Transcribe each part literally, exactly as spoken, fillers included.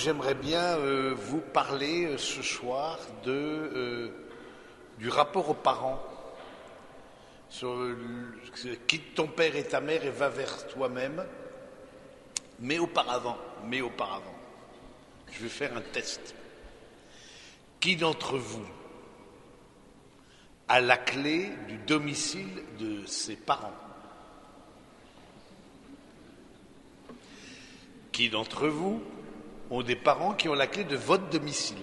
j'aimerais bien euh, vous parler euh, ce soir de, euh, du rapport aux parents. Sur, euh, quitte ton père et ta mère et va vers toi-même. Mais auparavant, mais auparavant, je vais faire un test. Qui d'entre vous a la clé du domicile de ses parents? Qui d'entre vous ont des parents qui ont la clé de votre domicile?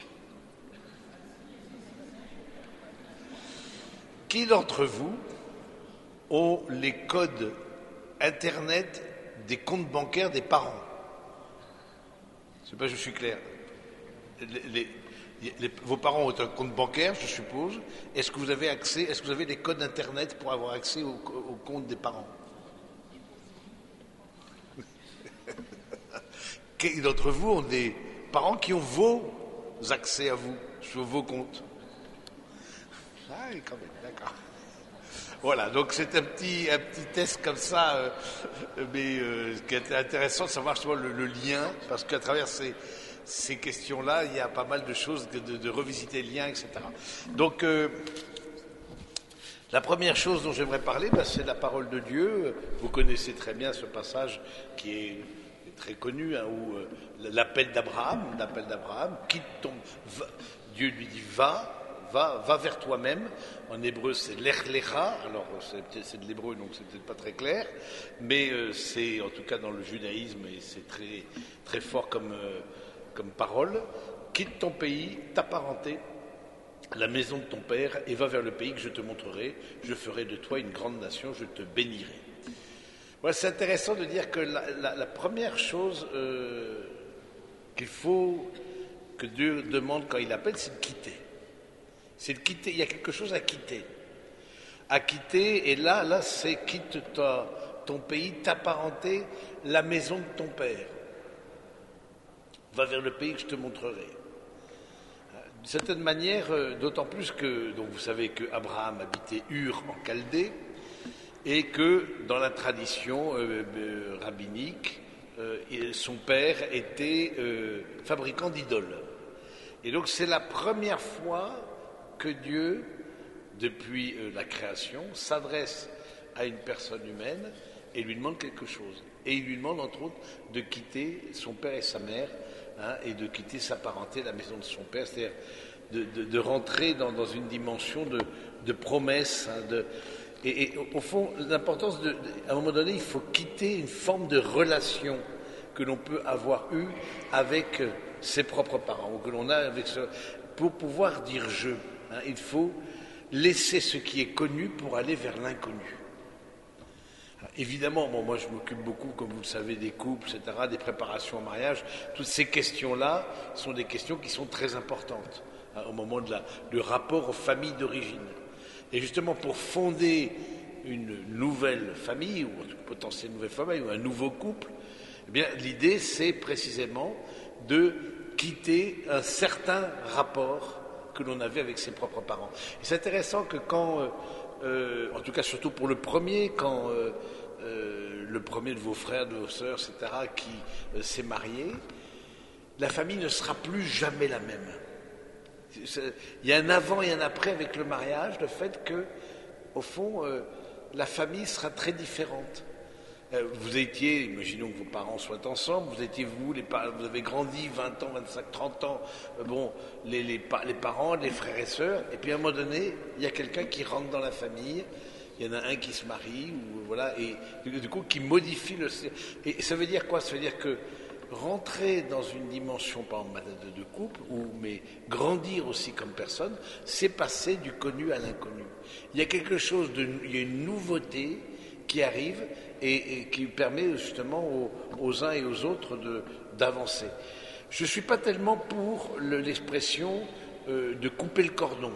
Qui d'entre vous ont les codes Internet des comptes bancaires des parents? Je ne sais pas si je suis clair. Les, les, les, vos parents ont un compte bancaire, je suppose. Est-ce que vous avez accès, est-ce que vous avez des codes Internet pour avoir accès au, au compte des parents? Qui d'entre vous ont des parents qui ont vos accès à vous, sur vos comptes? Ah, quand même, d'accord. Voilà, donc c'est un petit, un petit test comme ça, euh, mais euh, qui est intéressant de savoir justement le, le lien, parce qu'à travers ces, ces questions-là, il y a pas mal de choses, de, de, de revisiter le lien, et cetera. Donc, euh, la première chose dont j'aimerais parler, ben, c'est la parole de Dieu. Vous connaissez très bien ce passage qui est très connu, hein, où euh, l'appel d'Abraham, l'appel d'Abraham, quitte ton, va, Dieu lui dit va. Va, va vers toi-même. En hébreu, c'est l'ech lecha. Alors, c'est, c'est de l'hébreu, donc c'est peut-être pas très clair, mais euh, c'est en tout cas dans le judaïsme et c'est très très fort comme euh, comme parole. Quitte ton pays, ta parenté, la maison de ton père, et va vers le pays que je te montrerai. Je ferai de toi une grande nation. Je te bénirai. Voilà, c'est intéressant de dire que la, la, la première chose euh, qu'il faut que Dieu demande quand il appelle, c'est de quitter. C'est de quitter, il y a quelque chose à quitter. À quitter, et là, là, c'est quitte ta, ton pays, ta parenté, la maison de ton père. Va vers le pays que je te montrerai. D'une certaine manière, d'autant plus que, donc vous savez que Abraham habitait Ur en Chaldée, et que dans la tradition euh, euh, rabbinique, euh, son père était euh, fabricant d'idoles. Et donc c'est la première fois que Dieu, depuis euh, la création, s'adresse à une personne humaine et lui demande quelque chose. Et il lui demande, entre autres, de quitter son père et sa mère, hein, et de quitter sa parenté, la maison de son père, c'est-à-dire de, de, de rentrer dans, dans une dimension de, de promesse. Hein, de, et, et au fond, l'importance, de, à un moment donné, il faut quitter une forme de relation que l'on peut avoir eue avec ses propres parents, ou que l'on a avec ce, pour pouvoir dire je. Hein, il faut laisser ce qui est connu pour aller vers l'inconnu. Alors, évidemment, bon, moi je m'occupe beaucoup, comme vous le savez, des couples, et cetera, des préparations au mariage. Toutes ces questions-là sont des questions qui sont très importantes, hein, au moment de la, du rapport aux familles d'origine. Et justement, pour fonder une nouvelle famille, ou une potentielle nouvelle famille, ou un nouveau couple, eh bien, l'idée, c'est précisément de quitter un certain rapport que l'on avait avec ses propres parents. Et c'est intéressant que quand, euh, euh, en tout cas surtout pour le premier, quand euh, euh, le premier de vos frères, de vos sœurs, et cetera, qui euh, s'est marié, la famille ne sera plus jamais la même. C'est, il y a un avant et un après avec le mariage, le fait que, au fond, euh, la famille sera très différente. Vous étiez, imaginons que vos parents soient ensemble, vous étiez vous, les, vous avez grandi vingt ans, vingt-cinq, trente ans, bon, les, les, les parents, les frères et sœurs, et puis à un moment donné, il y a quelqu'un qui rentre dans la famille, il y en a un qui se marie, ou voilà, et du coup qui modifie le... Et ça veut dire quoi? Ça veut dire que rentrer dans une dimension, par exemple, de, de couple, ou, mais grandir aussi comme personne, c'est passer du connu à l'inconnu. Il y a quelque chose, de, il y a une nouveauté qui arrive et, et qui permet justement aux, aux uns et aux autres de, d'avancer. Je ne suis pas tellement pour le, l'expression euh, de couper le cordon.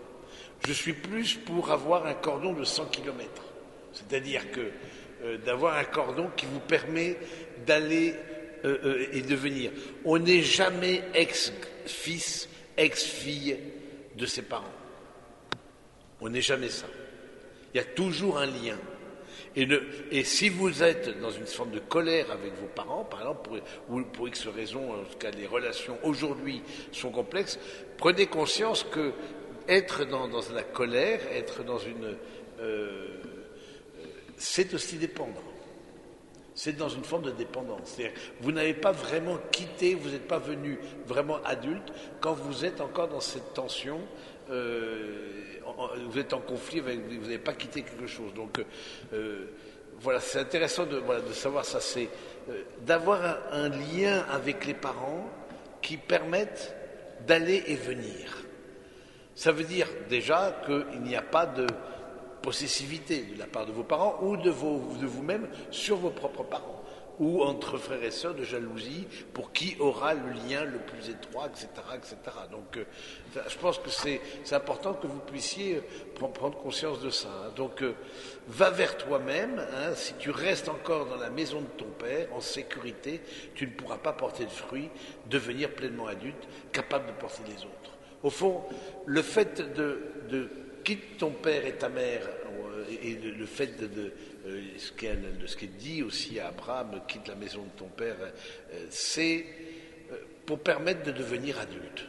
Je suis plus pour avoir un cordon de cent kilomètres. C'est-à-dire que euh, d'avoir un cordon qui vous permet d'aller euh, euh, et de venir. On n'est jamais ex-fils, ex-fille de ses parents. On n'est jamais ça. Il y a toujours un lien. Et, ne, et si vous êtes dans une forme de colère avec vos parents, par exemple, pour, ou pour X raisons, en tout cas les relations aujourd'hui sont complexes, prenez conscience que être dans, dans la colère, être dans une... Euh, c'est aussi dépendre. C'est dans une forme de dépendance. C'est-à-dire, vous n'avez pas vraiment quitté, vous n'êtes pas venu vraiment adulte quand vous êtes encore dans cette tension. Euh, vous êtes en conflit, avec, vous n'avez pas quitté quelque chose. Donc euh, voilà, c'est intéressant de, voilà, de savoir ça, c'est euh, d'avoir un, un lien avec les parents qui permettent d'aller et venir. Ça veut dire déjà qu'il n'y a pas de possessivité de la part de vos parents ou de, vos, de vous-même sur vos propres parents, ou entre frères et sœurs de jalousie pour qui aura le lien le plus étroit, et cetera, et cetera. Donc, euh, je pense que c'est, c'est important que vous puissiez prendre, prendre conscience de ça. Hein. Donc, euh, va vers toi-même. Hein, si tu restes encore dans la maison de ton père, en sécurité, tu ne pourras pas porter de fruits, devenir pleinement adulte, capable de porter les autres. Au fond, le fait de, de quitte ton père et ta mère, et le, le fait de, de, de, ce de ce qui est dit aussi à Abraham, quitte la maison de ton père, c'est pour permettre de devenir adulte.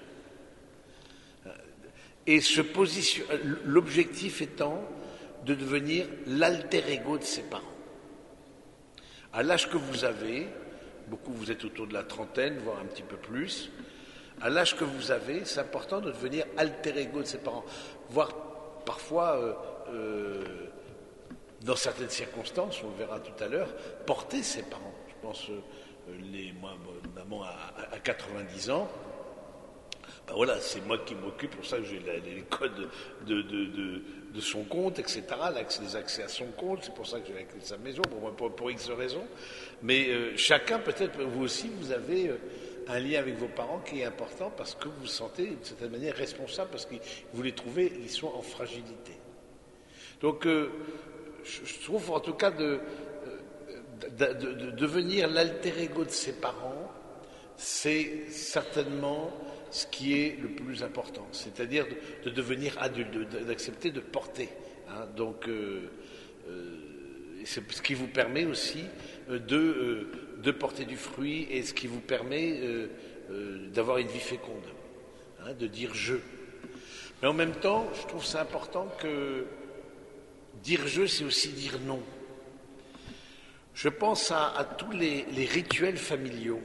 Et se position, l'objectif étant de devenir l'alter ego de ses parents. À l'âge que vous avez, beaucoup vous êtes autour de la trentaine, voire un petit peu plus, à l'âge que vous avez, c'est important de devenir alter ego de ses parents, voire parfois, euh, euh, dans certaines circonstances, on le verra tout à l'heure, porter ses parents. Je pense, euh, les, moi, maman a, a quatre-vingt-dix ans, ben voilà, c'est moi qui m'occupe, pour ça que j'ai la, les codes de, de, de, de son compte, et cetera, les accès à son compte, c'est pour ça que j'ai la clé de sa maison, pour, pour, pour X raisons. Mais euh, chacun, peut-être, vous aussi, vous avez... Euh, un lien avec vos parents qui est important parce que vous vous sentez d'une certaine manière responsable parce que vous les trouvez, ils sont en fragilité. Donc, euh, je trouve en tout cas de, de, de, de devenir l'alter ego de ses parents, c'est certainement ce qui est le plus important, c'est-à-dire de, de devenir adulte, de, d'accepter de porter. Hein, donc, euh, euh, c'est ce qui vous permet aussi de... Euh, de porter du fruit et ce qui vous permet euh, euh, d'avoir une vie féconde, hein, de dire je. Mais en même temps, je trouve ça important que dire je, c'est aussi dire non. Je pense à, à tous les, les rituels familiaux.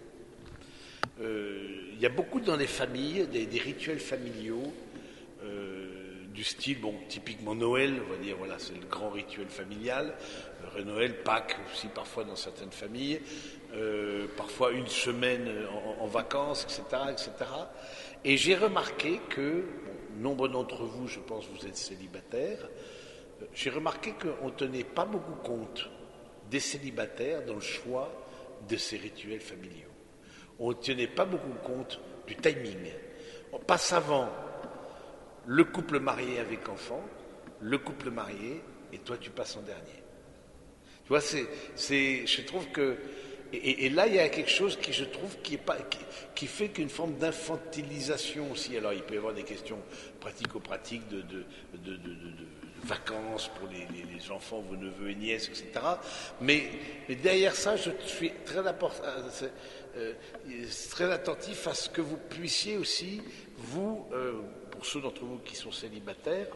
Euh, il y a beaucoup dans les familles des, des rituels familiaux euh, du style, bon, typiquement Noël, on va dire, voilà, c'est le grand rituel familial. Noël, Pâques aussi parfois dans certaines familles, euh, parfois une semaine en, en vacances, et cetera, et cetera. Et j'ai remarqué que, bon, nombre d'entre vous, je pense, vous êtes célibataires, euh, j'ai remarqué qu'on ne tenait pas beaucoup compte des célibataires dans le choix de ces rituels familiaux. On ne tenait pas beaucoup compte du timing. On passe avant le couple marié avec enfant, le couple marié, et toi tu passes en dernier. Tu vois, c'est, c'est, je trouve que, et, et là il y a quelque chose qui je trouve qui, est pas, qui, qui fait qu'une forme d'infantilisation aussi. Alors il peut y avoir des questions pratico-pratiques de, de, de, de, de, de vacances pour les, les, les enfants, vos neveux et nièces, et cetera. Mais, mais derrière ça, je suis très, euh, très attentif à ce que vous puissiez aussi, vous, euh, pour ceux d'entre vous qui sont célibataires,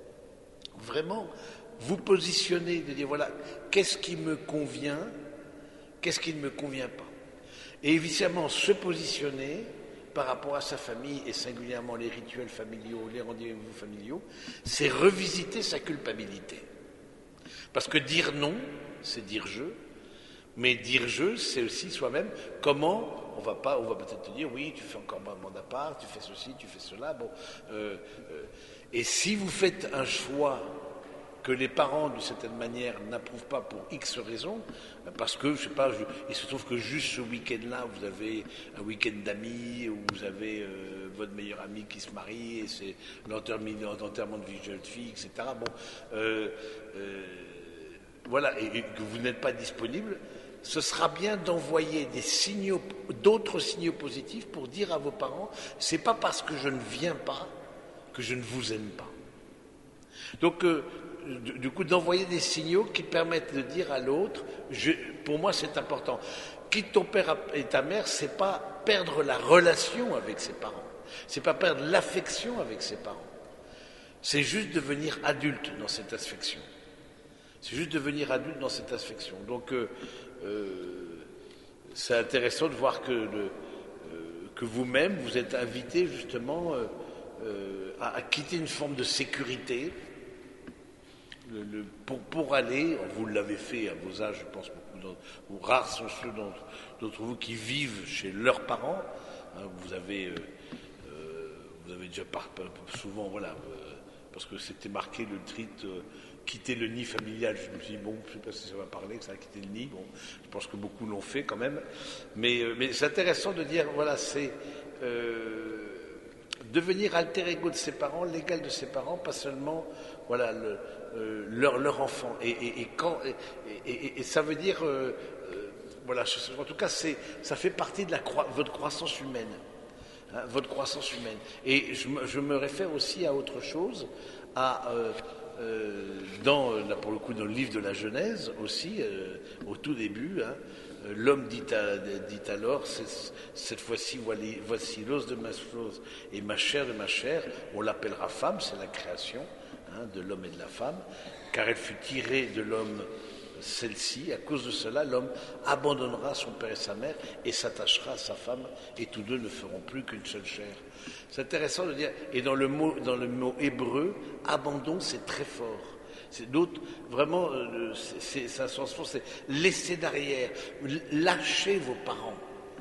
vraiment vous positionner, de dire voilà, qu'est-ce qui me convient, qu'est-ce qui ne me convient pas. Et évidemment, se positionner par rapport à sa famille, et singulièrement les rituels familiaux, les rendez-vous familiaux, c'est revisiter sa culpabilité. Parce que dire non, c'est dire je, mais dire je, c'est aussi soi-même comment, on va pas, on va peut-être te dire, oui, tu fais encore un mandat part, tu fais ceci, tu fais cela, bon. Euh, euh, et si vous faites un choix que les parents, d'une certaine manière, n'approuvent pas pour X raisons, parce que, je sais pas, je, il se trouve que juste ce week-end-là, vous avez un week-end d'amis, où vous avez euh, votre meilleur ami qui se marie, et c'est l'enterrement de vie de jeune fille, et cetera. Bon, euh, euh, voilà, et, et que vous n'êtes pas disponible, ce sera bien d'envoyer des signaux, d'autres signaux positifs pour dire à vos parents, c'est pas parce que je ne viens pas que je ne vous aime pas. Donc, euh, du, du coup, d'envoyer des signaux qui permettent de dire à l'autre, je, pour moi c'est important, quitte ton père et ta mère, c'est pas perdre la relation avec ses parents, c'est pas perdre l'affection avec ses parents, c'est juste devenir adulte dans cette affection. C'est juste devenir adulte dans cette affection. Donc, euh, euh, c'est intéressant de voir que, le, euh, que vous-même, vous êtes invité justement euh, euh, à, à quitter une forme de sécurité le, le, pour, pour aller, vous l'avez fait à vos âges, je pense beaucoup, ou rares sont ceux d'entre vous qui vivent chez leurs parents. Hein, vous avez, euh, euh, vous avez déjà par, souvent, voilà, euh, parce que c'était marqué le titre. Euh, quitter le nid familial, je me suis dit, bon, je ne sais pas si ça va parler, que ça a quitté le nid, bon, je pense que beaucoup l'ont fait quand même, mais, euh, mais c'est intéressant de dire, voilà, c'est euh, devenir alter ego de ses parents, l'égal de ses parents, pas seulement, voilà, le, euh, leur, leur enfant, et, et, et, quand, et, et, et ça veut dire, euh, euh, voilà, en tout cas, c'est, ça fait partie de la croi- votre croissance humaine, hein, votre croissance humaine, et je, je me réfère aussi à autre chose, à... Euh, Euh, dans, là pour le coup, dans le livre de la Genèse aussi, euh, au tout début, hein, euh, l'homme dit, à, dit alors, cette fois-ci, voici l'os de ma os et ma chair de ma chair, on l'appellera femme, c'est la création hein, de l'homme et de la femme, car elle fut tirée de l'homme celle-ci, à cause de cela, l'homme abandonnera son père et sa mère et s'attachera à sa femme, et tous deux ne feront plus qu'une seule chair. C'est intéressant de dire, et dans le mot, dans le mot hébreu, abandon, c'est très fort. C'est d'autres, vraiment, euh, c'est, c'est un sens fort, c'est laisser derrière, lâcher vos parents.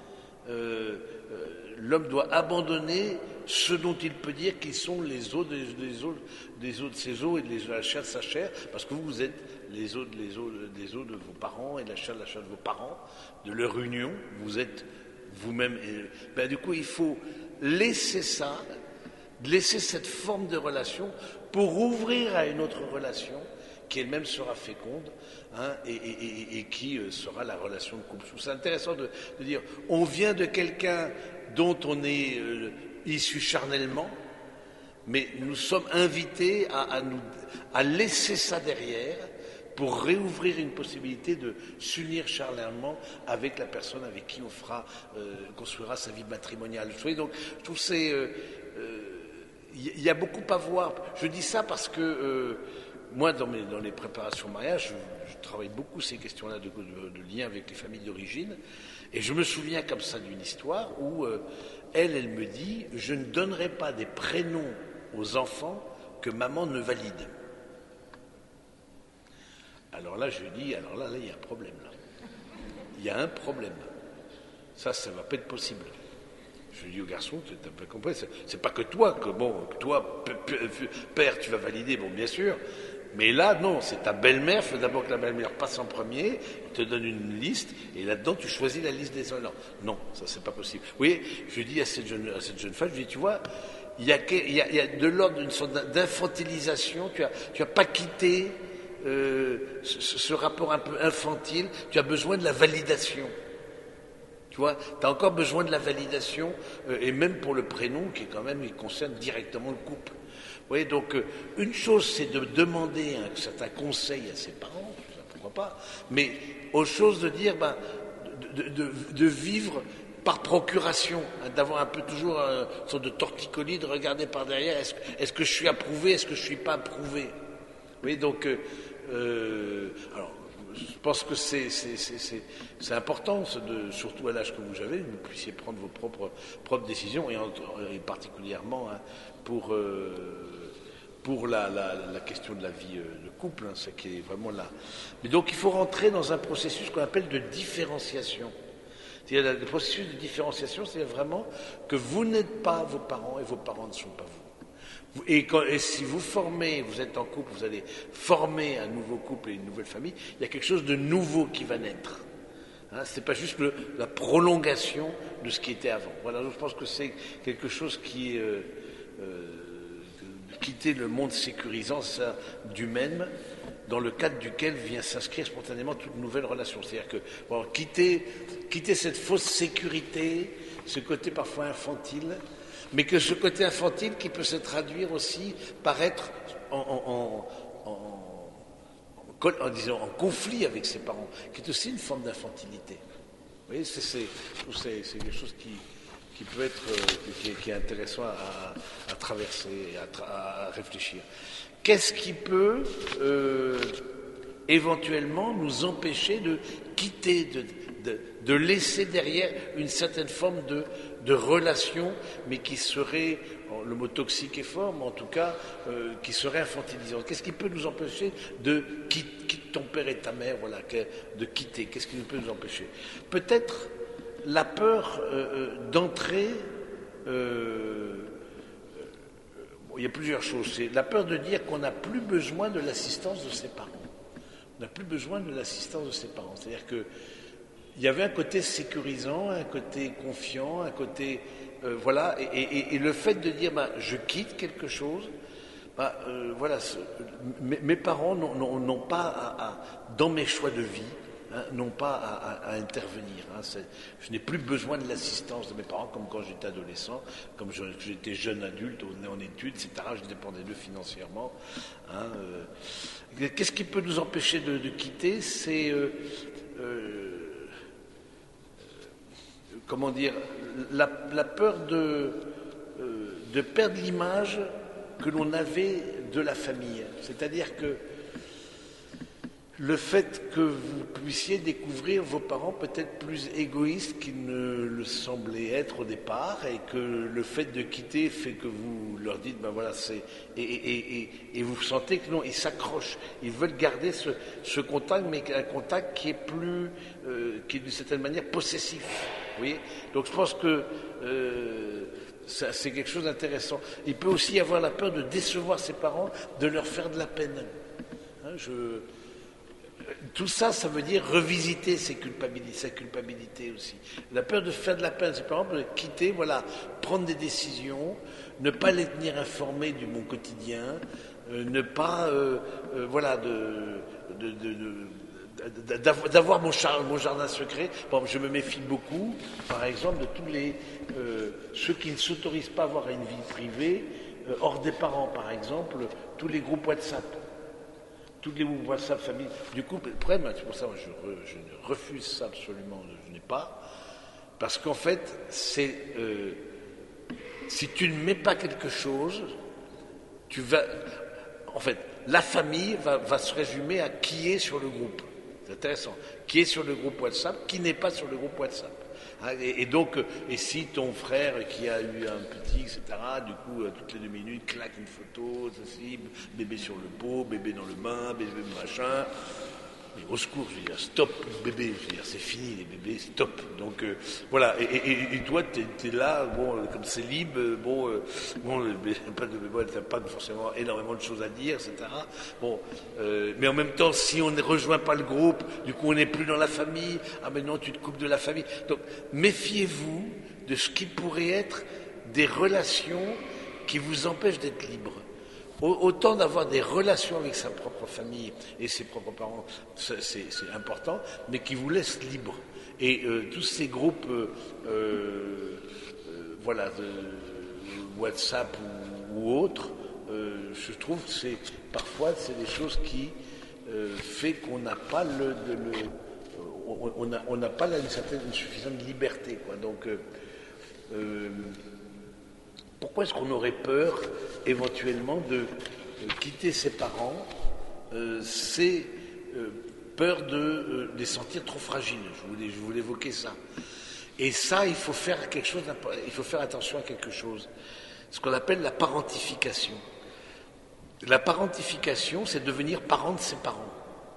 Euh, euh, l'homme doit abandonner ce dont il peut dire qu'ils sont les os, des, des os, des os de ses os et de la chair de sa chair, parce que vous, vous êtes les os, les os, des os de vos parents et la chair de la chair de vos parents, de leur union, vous êtes vous-même. Et, ben, du coup, il faut laisser ça, laisser cette forme de relation pour ouvrir à une autre relation qui elle-même sera féconde hein, et, et, et, et qui euh, sera la relation de couple. C'est intéressant de, de dire, on vient de quelqu'un dont on est euh, issu charnellement, mais nous sommes invités à, à, nous, à laisser ça derrière pour réouvrir une possibilité de s'unir charnellement avec la personne avec qui on fera, euh, construira sa vie matrimoniale. Vous voyez, donc, je trouve que c'est... Il euh, euh, y a beaucoup à voir. Je dis ça parce que... Euh, Moi, dans, mes, dans les préparations mariage, je, je travaille beaucoup ces questions-là de, de, de lien avec les familles d'origine. Et je me souviens comme ça d'une histoire où euh, elle, elle me dit, je ne donnerai pas des prénoms aux enfants que maman ne valide. Alors là, je dis, alors là, là, il y a un problème. Là. Il y a un problème. Ça, ça ne va pas être possible. Je dis au garçon, tu as pas compris, c'est, c'est pas que toi, que bon, toi, père, tu vas valider, bon, bien sûr. Mais là, non, c'est ta belle-mère. Il faut d'abord que la belle-mère passe en premier, te donne une liste, et là-dedans, tu choisis la liste des enfants. Non, ça, c'est pas possible. Vous voyez, je dis à cette jeune, à cette jeune femme, je dis, tu vois, il y a, il y a, il y a de l'ordre d'une sorte d'infantilisation. Tu as, tu as pas quitté euh, ce, ce rapport un peu infantile. Tu as besoin de la validation. Tu vois, tu as encore besoin de la validation, euh, et même pour le prénom, qui est quand même, il concerne directement le couple. Vous voyez, donc, euh, une chose, c'est de demander un certain conseil à ses parents, pourquoi pas, mais autre chose de dire, ben, de, de, de, de vivre par procuration, hein, d'avoir un peu toujours une sorte de torticolis, de regarder par derrière, est-ce, est-ce que je suis approuvé, est-ce que je ne suis pas approuvé. Vous voyez, donc, euh, euh, alors, je pense que c'est, c'est, c'est, c'est, c'est important, de, surtout à l'âge que vous avez, que vous puissiez prendre vos propres, propres décisions, et, en, et particulièrement hein, pour, euh, pour la, la, la question de la vie de couple, hein, c'est qui est vraiment là. Mais donc il faut rentrer dans un processus qu'on appelle de différenciation. C'est-à-dire le processus de différenciation, c'est vraiment que vous n'êtes pas vos parents et vos parents ne sont pas vous. Et, quand, et si vous formez, vous êtes en couple, vous allez former un nouveau couple et une nouvelle famille, il y a quelque chose de nouveau qui va naître. Hein, ce n'est pas juste le, la prolongation de ce qui était avant. Voilà, donc je pense que c'est quelque chose qui est euh, euh, de quitter le monde sécurisant ça, du même, dans le cadre duquel vient s'inscrire spontanément toute nouvelle relation. C'est-à-dire que bon, quitter, quitter cette fausse sécurité, ce côté parfois infantile, mais que ce côté infantile qui peut se traduire aussi par être en, en, en, en disant en conflit avec ses parents, qui est aussi une forme d'infantilité. Vous voyez, c'est, c'est, c'est, c'est quelque chose qui, qui peut être, euh, qui, est, qui est intéressant à, à traverser, à, tra- à réfléchir. Qu'est-ce qui peut euh, éventuellement nous empêcher de quitter, de, de, de laisser derrière une certaine forme de, de relation, mais qui serait, le mot toxique est fort, mais en tout cas, euh, qui serait infantilisante. Qu'est-ce qui peut nous empêcher de quitter, quitte ton père et ta mère, voilà, de quitter? Qu'est-ce qui peut nous empêcher? Peut-être la peur euh, d'entrer. Euh, bon, il y a plusieurs choses. C'est la peur de dire qu'on n'a plus besoin de l'assistance de ses parents. On n'a plus besoin de l'assistance de ses parents. C'est-à-dire que il y avait un côté sécurisant, un côté confiant, un côté euh, voilà, et, et, et le fait de dire bah, je quitte quelque chose, bah, euh, voilà, ce, mes, mes parents n'ont, n'ont, n'ont pas à, à, dans mes choix de vie, hein, n'ont pas à, à, à intervenir. Hein, je n'ai plus besoin de l'assistance de mes parents comme quand j'étais adolescent, comme je, j'étais jeune adulte, on est en études, et cetera. Je dépendais d'eux financièrement. Hein, euh, qu'est-ce qui peut nous empêcher de, de quitter? C'est euh, euh, comment dire, la, la peur de, euh, de perdre l'image que l'on avait de la famille. C'est-à-dire que le fait que vous puissiez découvrir vos parents peut-être plus égoïstes qu'ils ne le semblaient être au départ, et que le fait de quitter fait que vous leur dites, ben voilà, c'est... Et, et, et, et vous sentez que non, ils s'accrochent, ils veulent garder ce, ce contact, mais un contact qui est plus... Euh, qui est d'une certaine manière possessif. Vous voyez ? Donc je pense que... Euh, ça, c'est quelque chose d'intéressant. Il peut aussi y avoir la peur de décevoir ses parents, de leur faire de la peine. Hein, je... Tout ça, ça veut dire revisiter ses culpabilités, sa culpabilité aussi. La peur de faire de la peine, c'est par exemple de quitter, voilà, prendre des décisions, ne pas les tenir informés du mon quotidien, euh, ne pas, euh, euh, voilà, de, de, de, de, d'avoir mon, char, mon jardin secret. Bon, je me méfie beaucoup, par exemple, de tous les euh, ceux qui ne s'autorisent pas à avoir une vie privée, euh, hors des parents, par exemple, tous les groupes WhatsApp. Toutes les WhatsApp famille. Du coup, le problème, c'est pour ça que je, re, je refuse ça absolument, je n'ai pas. Parce qu'en fait, c'est. Euh, si tu ne mets pas quelque chose, tu vas. En fait, la famille va, va se résumer à qui est sur le groupe. C'est intéressant. Qui est sur le groupe WhatsApp, qui n'est pas sur le groupe WhatsApp. Et, et donc, et si ton frère qui a eu un petit, et cetera, du coup, toutes les deux minutes, claque une photo, ceci, bébé sur le pot, bébé dans le bain, bébé machin. Mais au secours, je veux dire, stop, bébé, je veux dire, c'est fini, les bébés, stop. Donc, euh, voilà, et, et, et toi, tu es là, bon, comme c'est libre, bon, euh, bon, pas de, bon, t'as pas forcément énormément de choses à dire, et cetera. Bon, euh, mais en même temps, si on ne rejoint pas le groupe, du coup, on n'est plus dans la famille, ah mais non, tu te coupes de la famille. Donc, méfiez-vous de ce qui pourrait être des relations qui vous empêchent d'être libre. Autant d'avoir des relations avec sa propre famille et ses propres parents, c'est, c'est important, mais qui vous laissent libre. Et euh, tous ces groupes, euh, euh, voilà, de WhatsApp ou, ou autres, euh, je trouve que c'est parfois c'est des choses qui euh, fait qu'on n'a pas le, de, le on n'a on n'a pas là une certaine une suffisante liberté, quoi. Donc euh, euh, pourquoi est-ce qu'on aurait peur, éventuellement, de euh, quitter ses parents? euh, C'est euh, peur de euh, les sentir trop fragiles. Je voulais, je voulais évoquer ça. Et ça, il faut faire quelque chose. Il faut faire attention à quelque chose. Ce qu'on appelle la parentification. La parentification, c'est devenir parent de ses parents.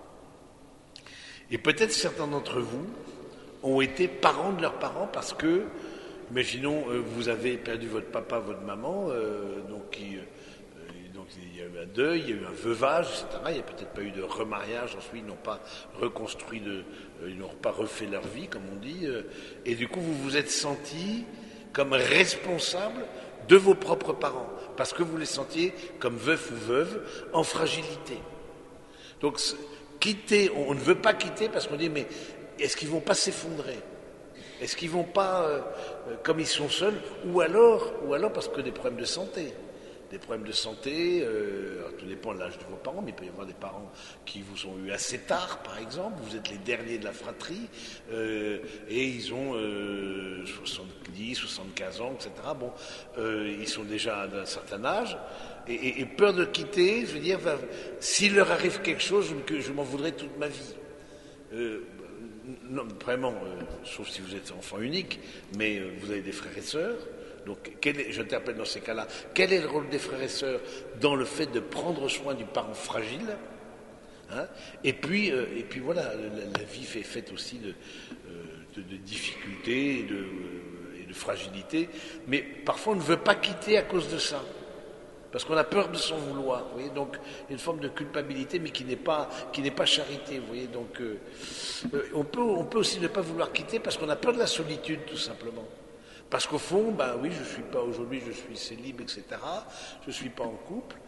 Et peut-être certains d'entre vous ont été parents de leurs parents parce que, imaginons, euh, vous avez perdu votre papa, votre maman, euh, donc, qui, euh, donc il y a eu un deuil, il y a eu un veuvage, et cetera. Il n'y a peut-être pas eu de remariage, ensuite ils n'ont pas reconstruit, de, euh, ils n'ont pas refait leur vie, comme on dit, euh, et du coup vous vous êtes sentis comme responsable de vos propres parents, parce que vous les sentiez comme veuf ou veuve en fragilité. Donc quitter, on, on ne veut pas quitter parce qu'on dit mais est-ce qu'ils ne vont pas s'effondrer ? Est-ce qu'ils ne vont pas, euh, comme ils sont seuls, ou alors, ou alors parce que des problèmes de santé. des problèmes de santé, euh, alors, tout dépend de l'âge de vos parents, mais il peut y avoir des parents qui vous ont eu assez tard, par exemple, vous êtes les derniers de la fratrie, euh, et ils ont euh, soixante-dix, soixante-quinze ans, et cetera. Bon, euh, ils sont déjà d'un certain âge, et, et, et peur de quitter, je veux dire, va, s'il leur arrive quelque chose, que je m'en voudrais toute ma vie. Euh, non, vraiment, euh, sauf si vous êtes enfant unique, mais euh, vous avez des frères et sœurs. Donc, quel est, je t'appelle dans ces cas-là, quel est le rôle des frères et sœurs dans le fait de prendre soin du parent fragile, hein, et puis, euh, et puis voilà, la, la vie est faite aussi de, euh, de, de difficultés et de, euh, et de fragilité, mais parfois on ne veut pas quitter à cause de ça. Parce qu'on a peur de s'en vouloir, vous voyez, donc il y a une forme de culpabilité, mais qui n'est pas, qui n'est pas charité, vous voyez, donc euh, euh, on peut, on peut aussi ne pas vouloir quitter parce qu'on a peur de la solitude, tout simplement. Parce qu'au fond, ben oui, je suis pas aujourd'hui, je suis célib, et cetera. Je suis pas en couple.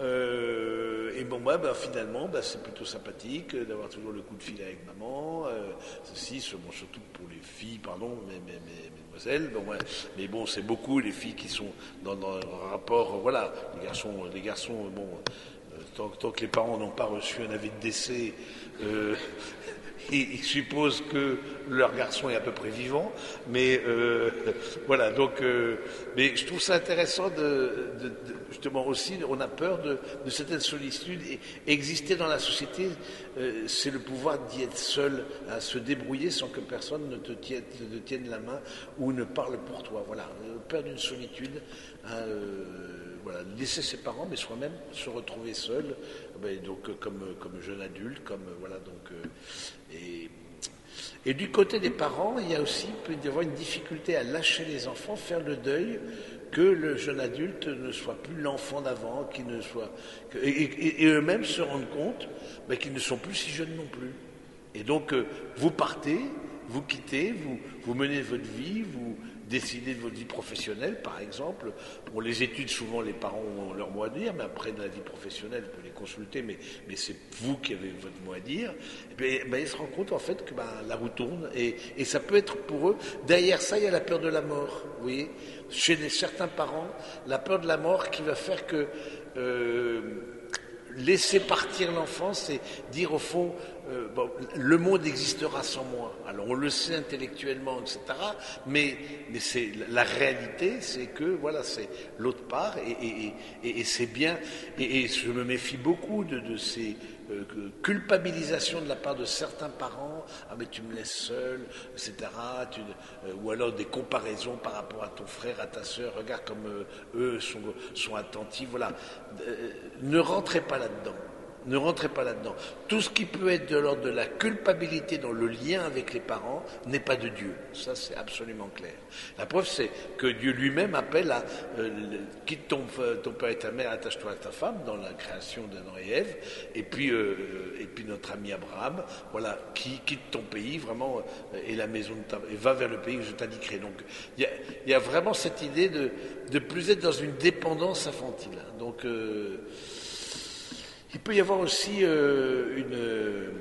Euh, et bon, moi, ben, finalement, ben, c'est plutôt sympathique d'avoir toujours le coup de fil avec maman. Euh, ceci, ce, bon, surtout pour les filles, pardon, mes, mes, mes, mesdemoiselles. Bon, ouais, mais bon, c'est beaucoup les filles qui sont dans, dans un rapport. Voilà, les garçons, les garçons, bon, euh, tant, tant que les parents n'ont pas reçu un avis de décès. Euh, Ils supposent que leur garçon est à peu près vivant, mais euh, voilà. Donc, euh, mais je trouve ça intéressant de, de, de justement aussi. On a peur de, de certaines solitudes et exister dans la société, euh, c'est le pouvoir d'y être seul, à se débrouiller sans que personne ne te tienne, ne te tienne la main ou ne parle pour toi. Voilà, peur d'une solitude. Hein, euh, voilà, laisser ses parents, mais soi-même se retrouver seul, ben, donc comme comme jeune adulte, comme voilà donc. Euh, Et, et du côté des parents, il y a aussi peut y avoir une difficulté à lâcher les enfants, faire le deuil, que le jeune adulte ne soit plus l'enfant d'avant, qu'il ne soit que, et, et, et eux-mêmes se rendent compte ben, qu'ils ne sont plus si jeunes non plus. Et donc euh, vous partez, vous quittez, vous, vous menez votre vie, vous décidez de votre vie professionnelle, par exemple. Bon, les études, souvent, les parents ont leur mot à dire, mais après, dans la vie professionnelle, vous pouvez les consulter, mais, mais c'est vous qui avez votre mot à dire. Et bien, ben, ils se rendent compte, en fait, que ben, la roue tourne, et, et ça peut être pour eux. Derrière ça, il y a la peur de la mort, vous voyez. Chez les, certains parents, la peur de la mort qui va faire que... Euh, laisser partir l'enfant, c'est dire au fond, euh, bon, le monde existera sans moi. Alors on le sait intellectuellement, et cetera. Mais, mais c'est la réalité, c'est que voilà, c'est l'autre part, et, et, et, et c'est bien. Et, et je me méfie beaucoup de, de ces euh, culpabilisations de la part de certains parents. Ah mais tu me laisses seul, et cetera. Tu, euh, ou alors des comparaisons par rapport à ton frère, à ta sœur. Regarde comme euh, eux sont, sont attentifs. Voilà. Euh, ne rentrez pas là-dedans. Ne rentrez pas là-dedans. Tout ce qui peut être de l'ordre de la culpabilité dans le lien avec les parents n'est pas de Dieu. Ça, c'est absolument clair. La preuve, c'est que Dieu lui-même appelle à euh, quitte ton, ton père et ta mère, attache-toi à ta femme dans la création d'Adam et Ève. Et puis, euh, et puis notre ami Abraham, voilà, qui quitte ton pays vraiment euh, et la maison de ta, et va vers le pays que je t'indiquerai. Donc, il y a, il y a vraiment cette idée de de plus être dans une dépendance infantile. Donc euh, il peut y avoir aussi euh, une,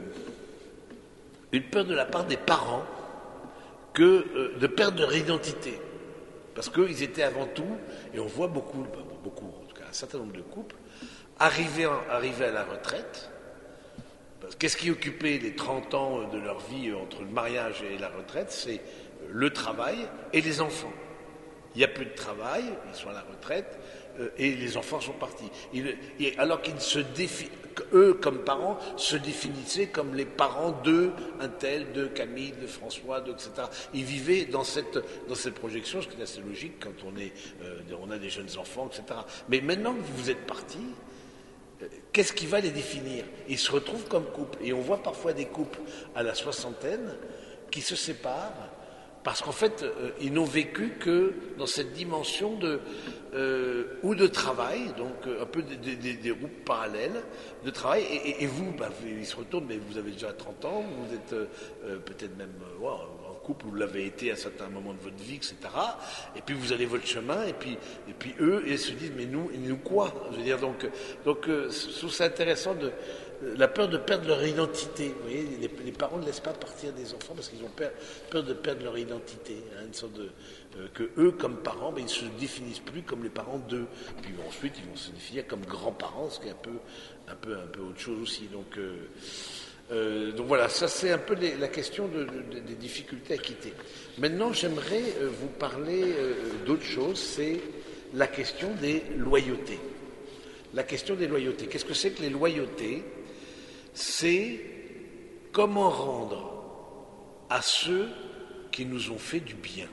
une peur de la part des parents que euh, de perdre leur identité. Parce qu'ils étaient avant tout, et on voit beaucoup, beaucoup, en tout cas un certain nombre de couples, arriver, arriver à la retraite. Qu'est-ce qui occupait les trente ans de leur vie entre le mariage et la retraite? C'est le travail et les enfants. Il n'y a plus de travail, ils sont à la retraite, euh, et les enfants sont partis. Ils, et alors qu'ils se défi, eux, comme parents, se définissaient comme les parents de un tel, de Camille, de François, de, et cetera. Ils vivaient dans cette, dans cette projection, ce qui est assez logique quand on, est, euh, on a des jeunes enfants, et cetera. Mais maintenant que vous êtes partis, euh, qu'est-ce qui va les définir? Ils se retrouvent comme couple. Et on voit parfois des couples à la soixantaine qui se séparent, parce qu'en fait, euh, ils n'ont vécu que dans cette dimension de euh, ou de travail, donc euh, un peu des, des, des routes parallèles de travail. Et, et, et vous, bah, ils se retournent, mais vous avez déjà trente ans, vous êtes euh, peut-être même euh, wow, couple, vous l'avez été à un certain moment de votre vie, et cetera. Et puis vous allez votre chemin, et puis, et puis eux, ils se disent, mais nous, nous quoi? Je veux dire, donc, donc euh, je trouve ça intéressant de la peur de perdre leur identité. Vous voyez, les, les parents ne laissent pas partir des enfants parce qu'ils ont peur, peur de perdre leur identité. Hein, une sorte de, euh, que eux, comme parents, ben, ils ne se définissent plus comme les parents d'eux. Puis ensuite, ils vont se définir comme grands-parents, ce qui est un peu, un peu, un peu autre chose aussi. Donc, euh, euh, donc voilà, ça c'est un peu les, la question de, de, des difficultés à quitter. Maintenant, j'aimerais euh, vous parler euh, d'autre chose, c'est la question des loyautés. La question des loyautés. Qu'est-ce que c'est que les loyautés? C'est comment rendre à ceux qui nous ont fait du bien.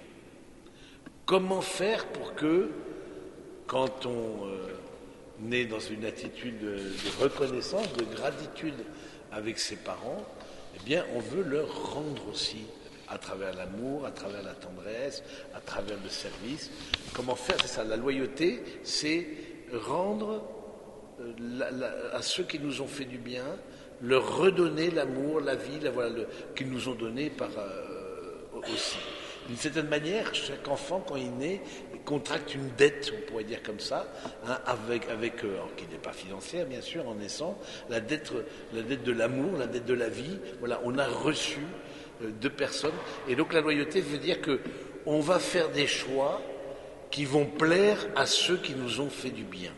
Comment faire pour que, quand on euh, est dans une attitude de, de reconnaissance, de gratitude avec ses parents, eh bien, on veut leur rendre aussi, à travers l'amour, à travers la tendresse, à travers le service. Comment faire? C'est ça, la loyauté, c'est rendre euh, la, la, à ceux qui nous ont fait du bien, leur redonner l'amour, la vie, la, voilà, le, qu'ils nous ont donné par, euh, aussi. D'une certaine manière, chaque enfant, quand il naît, il contracte une dette, on pourrait dire comme ça, hein, avec, avec euh, alors, qui n'est pas financière, bien sûr, en naissant, la dette, la dette de l'amour, la dette de la vie. Voilà, on a reçu euh, de personnes. Et donc la loyauté veut dire que on va faire des choix qui vont plaire à ceux qui nous ont fait du bien.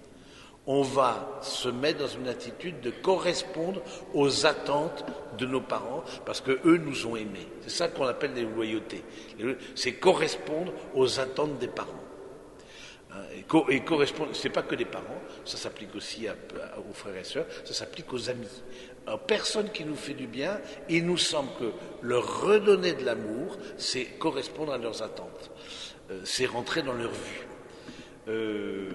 On va se mettre dans une attitude de correspondre aux attentes de nos parents parce que eux nous ont aimés. C'est ça qu'on appelle les loyautés. C'est correspondre aux attentes des parents. Et, co- et correspondre, c'est pas que des parents, ça s'applique aussi à, à, aux frères et sœurs, ça s'applique aux amis. Alors, personne qui nous fait du bien, il nous semble que leur redonner de l'amour, c'est correspondre à leurs attentes. Euh, c'est rentrer dans leur vue. Euh,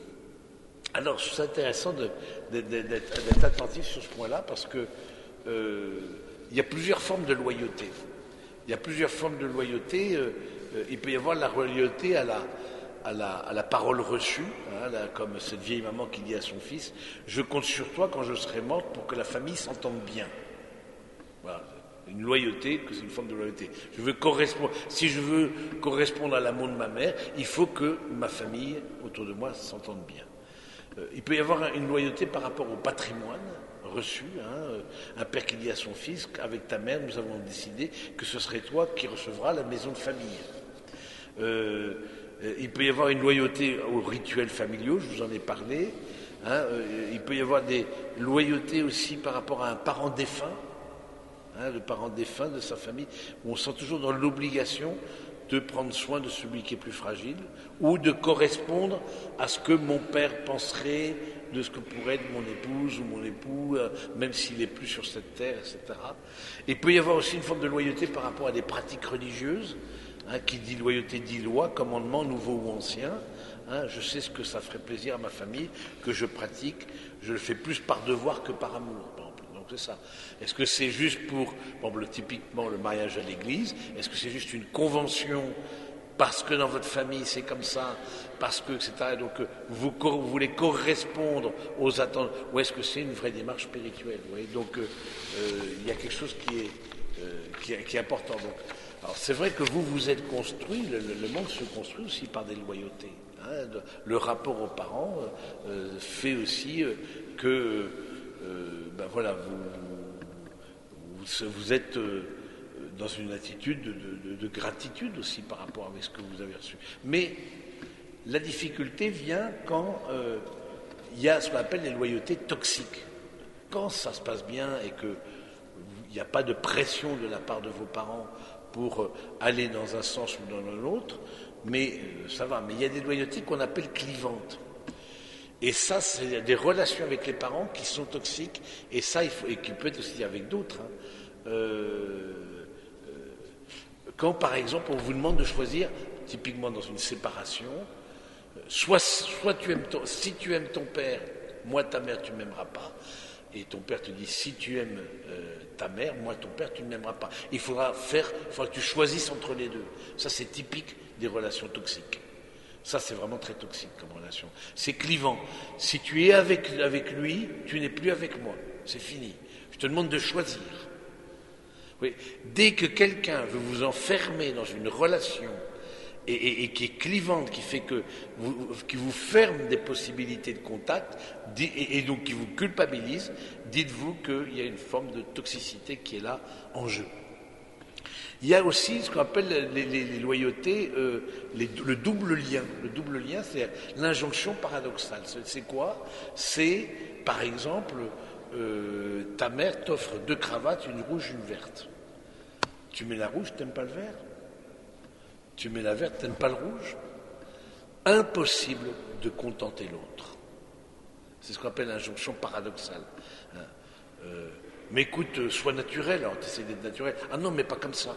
Alors, c'est intéressant de, de, de, d'être, d'être attentif sur ce point-là parce que euh, il y a plusieurs formes de loyauté. Il y a plusieurs formes de loyauté. Euh, euh, il peut y avoir la loyauté à la, à la, à la parole reçue, hein, là, comme cette vieille maman qui dit à son fils « Je compte sur toi quand je serai morte pour que la famille s'entende bien ». Voilà. Une loyauté, c'est une forme de loyauté. Je veux correspondre. Si je veux correspondre à l'amour de ma mère, il faut que ma famille autour de moi s'entende bien. Il peut y avoir une loyauté par rapport au patrimoine reçu. Hein. Un père qui dit à son fils, avec ta mère, nous avons décidé que ce serait toi qui recevras la maison de famille. Euh, il peut y avoir une loyauté aux rituels familiaux, je vous en ai parlé. Hein. Il peut y avoir des loyautés aussi par rapport à un parent défunt, hein, le parent défunt de sa famille, où on se sent toujours dans l'obligation de prendre soin de celui qui est plus fragile, ou de correspondre à ce que mon père penserait de ce que pourrait être mon épouse ou mon époux, euh, même s'il n'est plus sur cette terre, et cetera. Et il peut y avoir aussi une forme de loyauté par rapport à des pratiques religieuses, hein, qui dit loyauté dit loi, commandement nouveau ou ancien. Hein, je sais ce que ça ferait plaisir à ma famille, que je pratique, je le fais plus par devoir que par amour. C'est ça. Est-ce que c'est juste pour, bon, le, typiquement, le mariage à l'église? Est-ce que c'est juste une convention parce que dans votre famille c'est comme ça, parce que, et cetera. Donc vous, vous voulez correspondre aux attentes, ou est-ce que c'est une vraie démarche spirituelle? Vous voyez. Donc euh, il y a quelque chose qui est, euh, qui est, qui est important. Donc, alors c'est vrai que vous vous êtes construit, le, le monde se construit aussi par des loyautés. Hein, de, le rapport aux parents euh, fait aussi euh, que Euh, ben voilà, vous, vous, vous êtes euh, dans une attitude de, de, de gratitude aussi par rapport avec ce que vous avez reçu. Mais la difficulté vient quand euh, il y a ce qu'on appelle les loyautés toxiques. Quand ça se passe bien et qu'il n'y a pas de pression de la part de vos parents pour euh, aller dans un sens ou dans l'autre, mais euh, ça va. Mais il y a des loyautés qu'on appelle clivantes. Et ça, c'est des relations avec les parents qui sont toxiques, et ça, il faut, et qui peut être aussi avec d'autres. Hein. Euh, euh, quand, par exemple, on vous demande de choisir, typiquement dans une séparation, soit, soit tu aimes ton, si tu aimes ton père, moi ta mère, tu ne m'aimeras pas. Et ton père te dit, si tu aimes euh, ta mère, moi ton père, tu ne m'aimeras pas. Il faudra faire, il faudra que tu choisisses entre les deux. Ça, c'est typique des relations toxiques. Ça, c'est vraiment très toxique comme relation. C'est clivant. Si tu es avec, avec lui, tu n'es plus avec moi. C'est fini. Je te demande de choisir. Oui. Dès que quelqu'un veut vous enfermer dans une relation et, et, et qui est clivante, qui fait que vous, qui vous ferme des possibilités de contact, et, et donc qui vous culpabilise, dites-vous qu'il y a une forme de toxicité qui est là en jeu. Il y a aussi ce qu'on appelle les, les, les loyautés, euh, les, le double lien. Le double lien, c'est l'injonction paradoxale. C'est quoi? C'est, par exemple, euh, ta mère t'offre deux cravates, une rouge, une verte. Tu mets la rouge, t'aimes pas le vert. Tu mets la verte, t'aimes pas le rouge. Impossible de contenter l'autre. C'est ce qu'on appelle l'injonction paradoxale. Hein. Euh, mais écoute, sois naturel, alors t'essaies d'être naturel. Ah non, mais pas comme ça.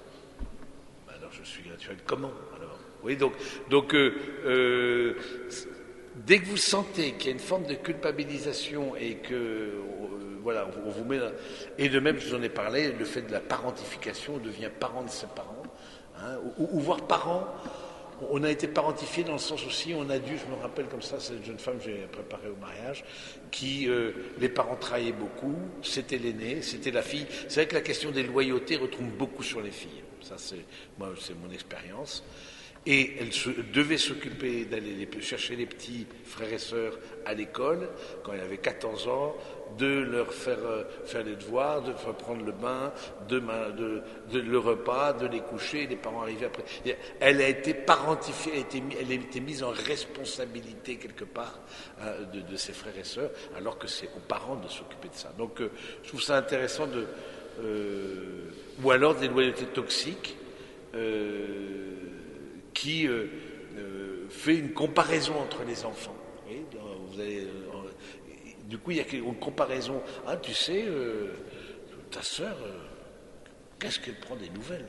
Alors je suis naturel comment alors? Oui, donc, donc euh, euh, dès que vous sentez qu'il y a une forme de culpabilisation et que euh, voilà, on vous met là, et de même, je vous en ai parlé, le fait de la parentification, on devient parent de ses parents, hein, ou, ou voire parent. On a été parentifié dans le sens aussi, on a dû, je me rappelle comme ça, cette jeune femme que j'ai préparée au mariage, qui, euh, les parents travaillaient beaucoup, c'était l'aîné, c'était la fille. C'est vrai que la question des loyautés retombe beaucoup sur les filles. Ça, c'est, moi, c'est mon expérience. Et elle se, devait s'occuper d'aller les, chercher les petits frères et sœurs à l'école, quand elle avait quatorze ans, de leur faire euh, faire les devoirs, de faire prendre le bain, de, de, de le repas, de les coucher, les parents arrivaient après. Elle a été parentifiée, elle a été, elle a été mise en responsabilité quelque part hein, de, de ses frères et sœurs, alors que c'est aux parents de s'occuper de ça. Donc euh, je trouve ça intéressant de... Euh, ou alors des loyautés toxiques, euh, qui euh, euh, fait une comparaison entre les enfants. Vous voyez, vous allez, euh, du coup, il y a une comparaison. Ah, tu sais, euh, ta sœur, euh, qu'est-ce qu'elle prend des nouvelles?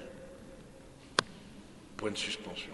Point de suspension.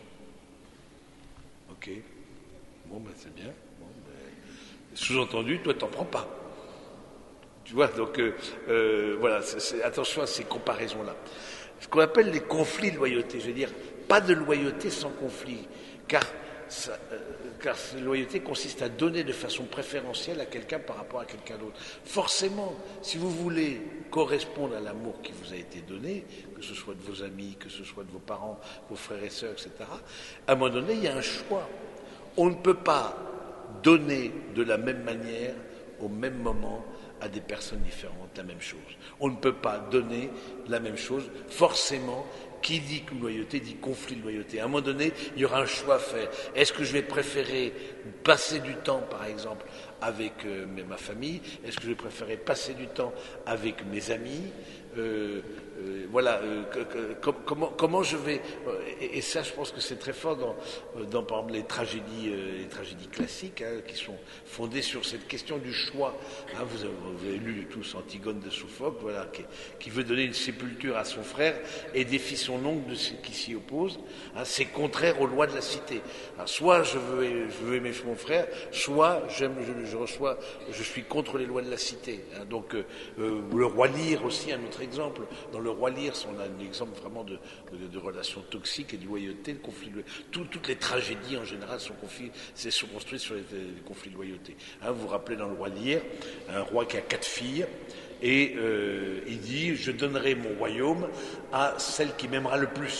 Ok. Bon, ben c'est bien. Bon, ben, sous-entendu, toi, t'en prends pas. Tu vois, donc euh, euh, voilà, c'est, c'est, attention à ces comparaisons-là. Ce qu'on appelle les conflits de loyauté, je veux dire, pas de loyauté sans conflit, car, ça, euh, car la loyauté consiste à donner de façon préférentielle à quelqu'un par rapport à quelqu'un d'autre. Forcément, si vous voulez correspondre à l'amour qui vous a été donné, que ce soit de vos amis, que ce soit de vos parents, vos frères et sœurs, et cetera, à un moment donné, il y a un choix. On ne peut pas donner de la même manière, au même moment, à des personnes différentes la même chose. On ne peut pas donner la même chose. Forcément, qui dit loyauté dit conflit de loyauté. À un moment donné, il y aura un choix à faire. Est-ce que je vais préférer passer du temps, par exemple, avec euh, ma famille? Est-ce que je vais préférer passer du temps avec mes amis? euh, euh, Voilà. Euh, que, que, com, comment, comment je vais... Et, et ça, je pense que c'est très fort dans, dans par exemple, les tragédies, euh, les tragédies classiques, hein, qui sont fondées sur cette question du choix. Hein, vous, avez, vous avez lu tous Antigone de Sophocle, voilà, qui, qui veut donner une sépulture à son frère et défie son oncle de ce qui s'y oppose. Hein, c'est contraire aux lois de la cité. Alors, soit je veux, je veux aimer mon frère, soit j'aime, je, je reçois, je suis contre les lois de la cité. Hein, donc euh, euh, le roi Lear aussi, un autre exemple. Dans le roi Lear, on a un exemple vraiment de, de, de relations toxiques et de loyauté, de conflits de Tout, toutes les tragédies en général sont, conflits, c'est, sont construites sur les, les conflits de loyauté. Hein, vous vous rappelez dans le roi Lear, un roi qui a quatre filles, et euh, il dit « Je donnerai mon royaume à celle qui m'aimera le plus ».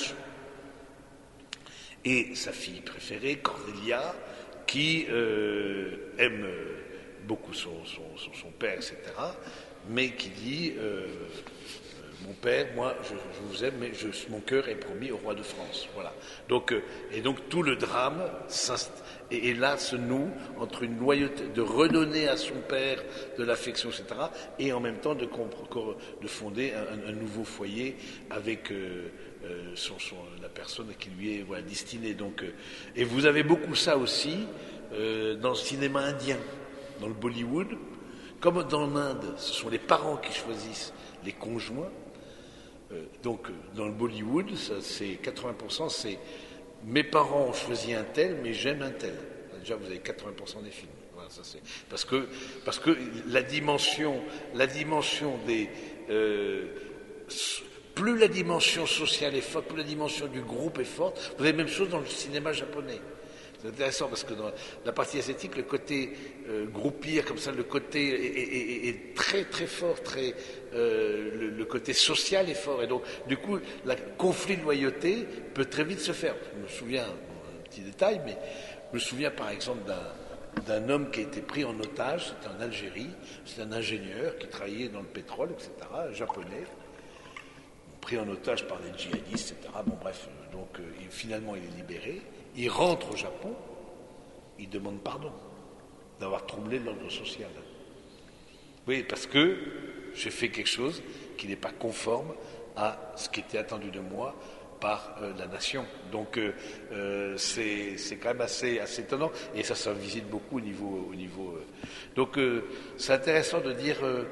Et sa fille préférée, Cordelia, qui euh, aime beaucoup son, son, son, son père, et cetera, mais qui dit euh, « Mon père, moi, je, je vous aime, mais je, mon cœur est promis au roi de France. » Voilà. Donc, euh, et donc tout le drame et, et là se noue entre une loyauté, de redonner à son père de l'affection, et cetera, et en même temps de, de fonder un, un nouveau foyer avec euh, euh, son, son, la personne qui lui est voilà, destinée. Donc, euh, et vous avez beaucoup ça aussi euh, dans le cinéma indien, dans le Bollywood. Comme dans l'Inde, ce sont les parents qui choisissent les conjoints. Euh, donc, dans le Bollywood, ça, c'est quatre-vingts pour cent, c'est mes parents ont choisi un tel, mais j'aime un tel. Déjà, vous avez quatre-vingts pour cent des films. Voilà, ça, c'est... Parce que, parce que la dimension, la dimension des... Euh, plus la dimension sociale est forte, plus la dimension du groupe est forte. Vous avez la même chose dans le cinéma japonais. C'est intéressant parce que dans la partie ascétique, le côté euh, groupir, comme ça, le côté est, est, est, est très très fort, très, euh, le, le côté social est fort. Et donc, du coup, le conflit de loyauté peut très vite se faire. Je me souviens, un petit détail, mais je me souviens par exemple d'un, d'un homme qui a été pris en otage, c'était en Algérie, c'était un ingénieur qui travaillait dans le pétrole, et cetera, un japonais, pris en otage par des djihadistes, et cetera. Bon bref, donc euh, il, finalement il est libéré. Il rentre au Japon, il demande pardon d'avoir troublé l'ordre social. Oui, parce que j'ai fait quelque chose qui n'est pas conforme à ce qui était attendu de moi par euh, la nation. Donc euh, euh, c'est, c'est quand même assez, assez étonnant, et ça, ça visite beaucoup au niveau... Au niveau euh. Donc euh, c'est intéressant de dire... Euh,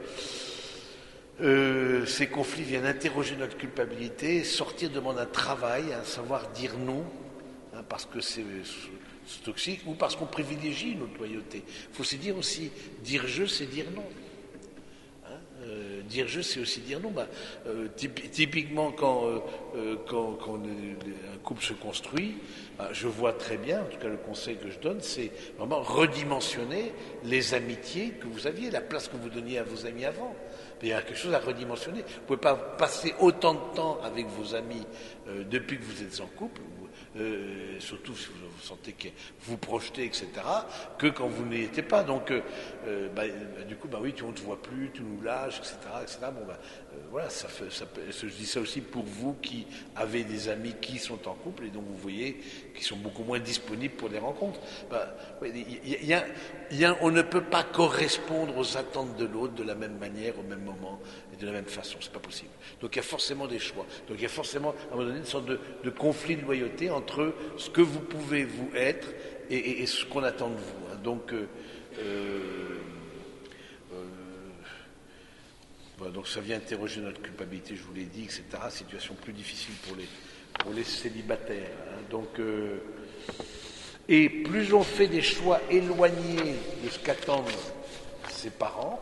euh, ces conflits viennent interroger notre culpabilité, sortir demande un travail, à savoir dire non, parce que c'est, c'est toxique, ou parce qu'on privilégie notre loyauté. Il faut se dire aussi, dire je, c'est dire non. Hein euh, dire je, c'est aussi dire non. Bah, euh, typ, typiquement, quand, euh, quand, quand un couple se construit, bah, je vois très bien, en tout cas le conseil que je donne, c'est vraiment redimensionner les amitiés que vous aviez, la place que vous donniez à vos amis avant. Il y a quelque chose à redimensionner. Vous ne pouvez pas passer autant de temps avec vos amis euh, depuis que vous êtes en couple, euh, surtout si vous, vous sentez que vous projetez, et cetera, que quand vous n'y étiez pas. Donc, euh, bah, bah, du coup, bah oui, tu, on ne te voit plus, tu nous lâches, et cetera, et cetera. Bon, bah, euh, voilà, ça fait, ça, je dis ça aussi pour vous qui avez des amis qui sont en couple et dont vous voyez qui sont beaucoup moins disponibles pour des rencontres. Bah, y, y, y a, y a, on ne peut pas correspondre aux attentes de l'autre de la même manière, au même moment et de la même façon. C'est pas possible. Donc, il y a forcément des choix. Donc, il y a forcément, à un moment donné, une sorte de, de conflit de loyauté entre ce que vous pouvez vous être et, et, et ce qu'on attend de vous. Hein. Donc, euh, euh, euh, voilà, donc ça vient interroger notre culpabilité, je vous l'ai dit, et cetera. Situation plus difficile pour les, pour les célibataires. Hein. Donc, euh, et plus on fait des choix éloignés de ce qu'attendent ses parents,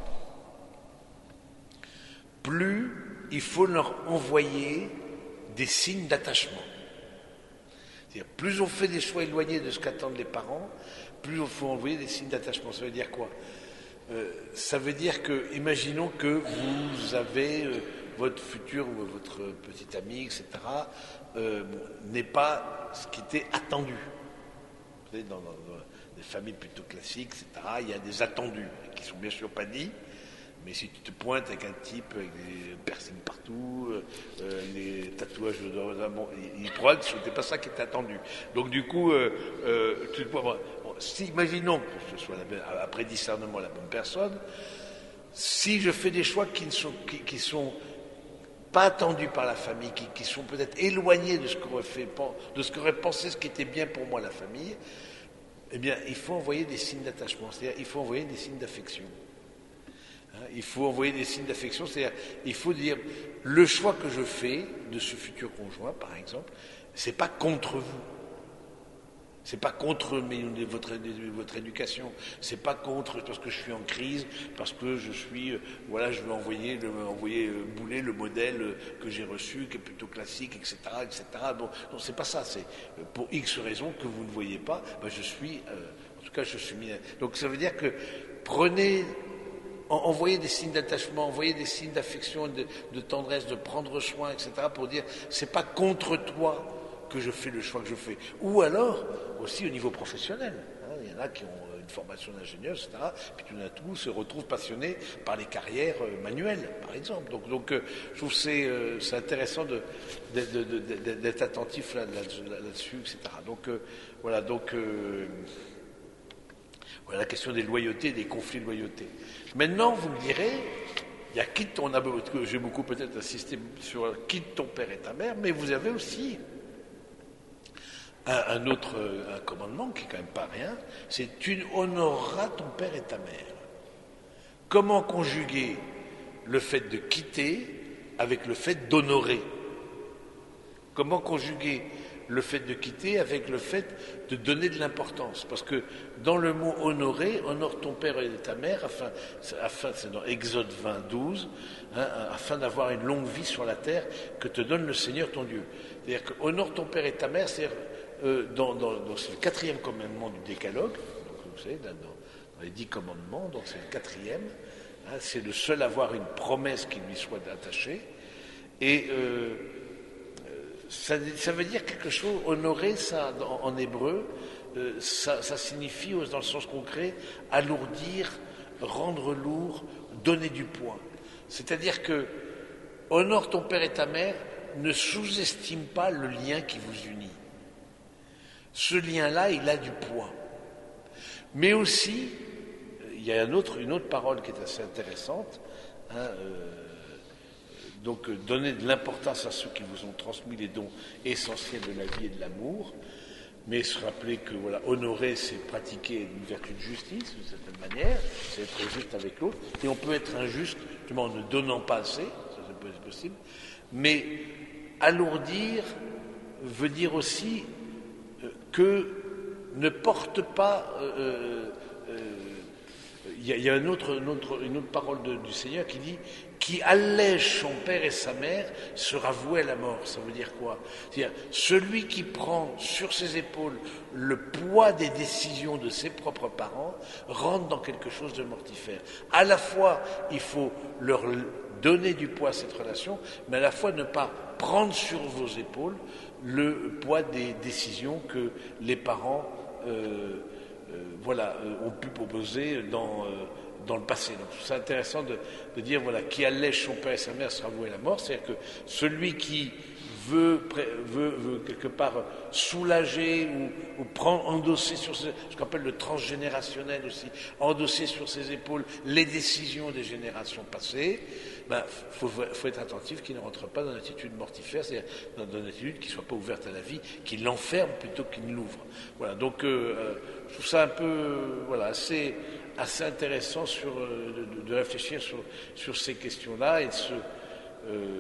plus il faut leur envoyer des signes d'attachement. C'est-à-dire, plus on fait des choix éloignés de ce qu'attendent les parents, plus il faut envoyer des signes d'attachement. Ça veut dire quoi ? euh, Ça veut dire que, imaginons que vous avez euh, votre futur ou votre petite amie, et cetera, euh, bon, n'est pas ce qui était attendu. Vous savez, dans, dans, dans des familles plutôt classiques, et cetera, il y a des attendus qui sont bien sûr pas dits. Mais si tu te pointes avec un type avec des piercings partout, euh, des tatouages de bon, il croit que ce n'était pas ça qui était attendu. Donc du coup, euh, euh, tu te pointes. Bon, si, imaginons que ce soit la, après discernement la bonne personne, si je fais des choix qui ne sont, qui, qui sont pas attendus par la famille, qui, qui sont peut-être éloignés de ce qu'aurait fait, de ce qu'aurait pensé ce qui était bien pour moi la famille, eh bien, il faut envoyer des signes d'attachement, c'est-à-dire il faut envoyer des signes d'affection. Il faut envoyer des signes d'affection, c'est-à-dire il faut dire le choix que je fais de ce futur conjoint, par exemple, c'est pas contre vous, c'est pas contre mes, votre, votre éducation, c'est pas contre parce que je suis en crise, parce que je suis, voilà, je veux envoyer, le, envoyer bouler le modèle que j'ai reçu, qui est plutôt classique, et cetera, et cetera. Bon, non, c'est pas ça, c'est pour X raisons que vous ne voyez pas, ben je suis, euh, en tout cas, je suis mis. Donc ça veut dire que prenez envoyer des signes d'attachement, envoyer des signes d'affection, de, de tendresse, de prendre soin, et cetera, pour dire c'est pas contre toi que je fais le choix que je fais. Ou alors, aussi au niveau professionnel. Hein, il y en a qui ont une formation d'ingénieur, et cetera, puis tout d'un coup se retrouvent passionnés par les carrières euh, manuelles, par exemple. Donc, donc euh, je trouve que c'est, euh, c'est intéressant de, de, de, de, d'être attentif là, là, là-dessus, et cetera. Donc, euh, voilà, donc... Euh, Voilà la question des loyautés, des conflits de loyauté. Maintenant, vous me direz, il y a quitte ton, j'ai beaucoup peut-être insisté sur quitte ton père et ta mère, mais vous avez aussi un, un autre un commandement qui est quand même pas rien, c'est tu honoreras ton père et ta mère. Comment conjuguer le fait de quitter avec le fait d'honorer ? Comment conjuguer le fait de quitter avec le fait de donner de l'importance. Parce que dans le mot honorer, honore ton père et ta mère, afin, afin c'est dans Exode vingt, douze, hein, afin d'avoir une longue vie sur la terre que te donne le Seigneur ton Dieu. C'est-à-dire que honore ton père et ta mère, c'est-à-dire euh, dans, dans, dans c'est le quatrième commandement du décalogue, donc, vous savez, dans, dans les dix commandements, donc c'est le quatrième, hein, c'est le seul à avoir une promesse qui lui soit attachée, et euh, ça, ça veut dire quelque chose, honorer ça en, en hébreu, euh, ça, ça signifie dans le sens concret alourdir, rendre lourd, donner du poids. C'est-à-dire que honore ton père et ta mère, ne sous-estime pas le lien qui vous unit. Ce lien-là, il a du poids. Mais aussi, il y a un autre, une autre parole qui est assez intéressante, hein, euh, donc donner de l'importance à ceux qui vous ont transmis les dons essentiels de la vie et de l'amour, mais se rappeler que voilà, honorer, c'est pratiquer une vertu de justice, d'une certaine manière, c'est être juste avec l'autre, et on peut être injuste justement en ne donnant pas assez, ça c'est possible, mais alourdir veut dire aussi que ne porte pas... Euh, euh, il y a, il y a un autre, une, autre, une autre parole de, du Seigneur qui dit « Qui allège son père et sa mère sera voué à la mort ». Ça veut dire quoi? C'est-à-dire, celui qui prend sur ses épaules le poids des décisions de ses propres parents rentre dans quelque chose de mortifère. À la fois, il faut leur donner du poids à cette relation, mais à la fois ne pas prendre sur vos épaules le poids des décisions que les parents euh, euh, voilà, euh, ont pu proposer dans, euh, dans le passé. Donc c'est intéressant de, de dire voilà, qui allège son père et sa mère sera voué à la mort, c'est-à-dire que celui qui veut, veut, veut quelque part soulager ou, ou prendre, endosser sur ses, ce qu'on appelle le transgénérationnel aussi, endosser sur ses épaules les décisions des générations passées, ben, faut, faut être attentif qu'il ne rentre pas dans une attitude mortifère, c'est-à-dire dans, dans une attitude qui ne soit pas ouverte à la vie, qui l'enferme plutôt qu'il l'ouvre. Voilà, donc euh, je trouve ça un peu voilà, assez, assez intéressant sur, euh, de, de réfléchir sur, sur ces questions-là et de se... Euh,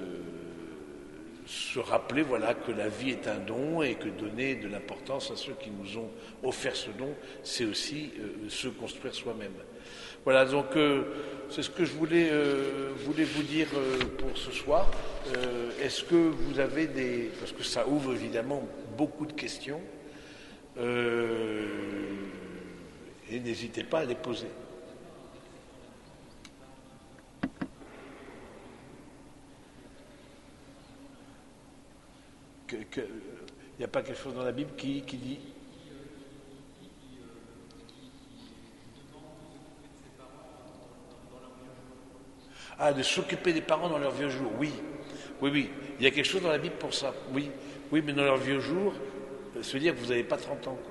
se rappeler voilà, que la vie est un don et que donner de l'importance à ceux qui nous ont offert ce don, c'est aussi euh, se construire soi-même. Voilà, donc euh, c'est ce que je voulais, euh, voulais vous dire euh, pour ce soir. Euh, est-ce que vous avez des... Parce que ça ouvre évidemment beaucoup de questions, euh, et n'hésitez pas à les poser. Il n'y a pas quelque chose dans la Bible qui, qui dit ah, de s'occuper des parents dans leurs vieux jours, oui. Oui, oui. Il y a quelque chose dans la Bible pour ça, oui. Oui, mais dans leurs vieux jours, ça veut dire que vous n'avez pas trente ans,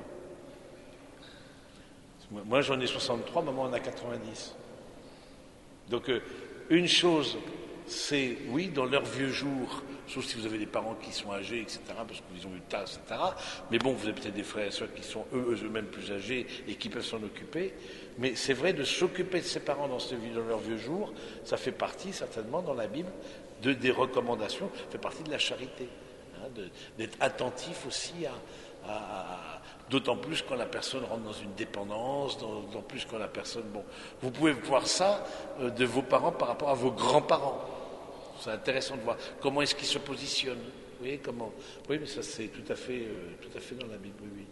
quoi. Moi, j'en ai soixante-trois, maman en a quatre-vingt-dix. Donc, euh, une chose, c'est, oui, dans leurs vieux jours, sauf si vous avez des parents qui sont âgés, et cetera, parce qu'ils ont eu tard, et cetera. Mais bon, vous avez peut-être des frères et sœurs qui sont eux, eux-mêmes plus âgés et qui peuvent s'en occuper. Mais c'est vrai, de s'occuper de ses parents dans, ce, dans leurs vieux jours, ça fait partie, certainement, dans la Bible, de, des recommandations, ça fait partie de la charité. Hein, de, d'être attentif aussi à... à, à d'autant plus quand la personne rentre dans une dépendance, d'autant plus quand la personne... Bon, vous pouvez voir ça euh, de vos parents par rapport à vos grands-parents. C'est intéressant de voir comment est-ce qu'ils se positionnent. Vous voyez comment... Oui, mais ça c'est tout à fait, euh, tout à fait dans la Bible, oui.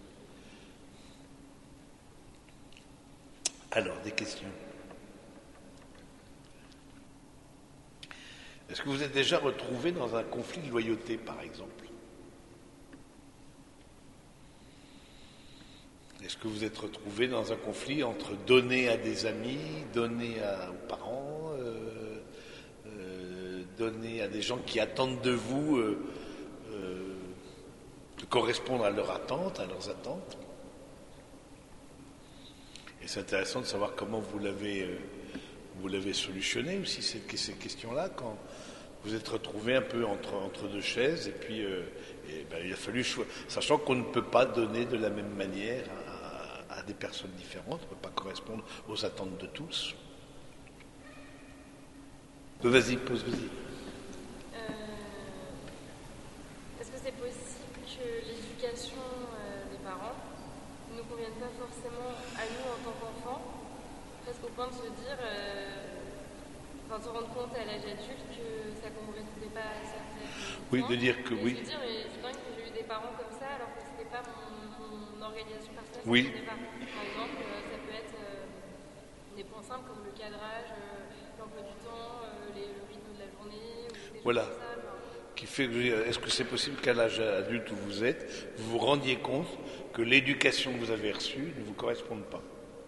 Alors, des questions. Est-ce que vous êtes déjà retrouvé dans un conflit de loyauté, par exemple? Est-ce que vous êtes retrouvé dans un conflit entre donner à des amis, donner à, aux parents, euh, euh, donner à des gens qui attendent de vous euh, euh, de correspondre à leurs attentes, à leurs attentes? Et c'est intéressant de savoir comment vous l'avez, euh, vous l'avez solutionné aussi, ces, ces questions-là, quand vous êtes retrouvé un peu entre, entre deux chaises, et puis euh, et ben, il a fallu choisir, sachant qu'on ne peut pas donner de la même manière à, à, à des personnes différentes, on ne peut pas correspondre aux attentes de tous. Vas-y, pose, vas-y. Euh, est-ce que c'est possible que l'éducation euh, des parents ne nous convienne pas forcément à nous en tant qu'enfants, presque au point de se dire, euh, enfin de se rendre compte à l'âge adulte que ça ne correspondait pas à certaines... Oui, de dire que mais oui. Se dire, mais c'est dingue que j'ai eu des parents comme ça alors que c'était pas mon, mon organisation personnelle, Oui. ça ne connaît pas. Par exemple, euh, ça peut être euh, des points simples comme le cadrage, euh, l'emploi du temps, euh, les, le rythme de la journée, ou des Voilà. choses comme ça. Enfin, Qui fait que, est-ce que c'est possible qu'à l'âge adulte où vous êtes, vous vous rendiez compte que l'éducation que vous avez reçue ne vous corresponde pas?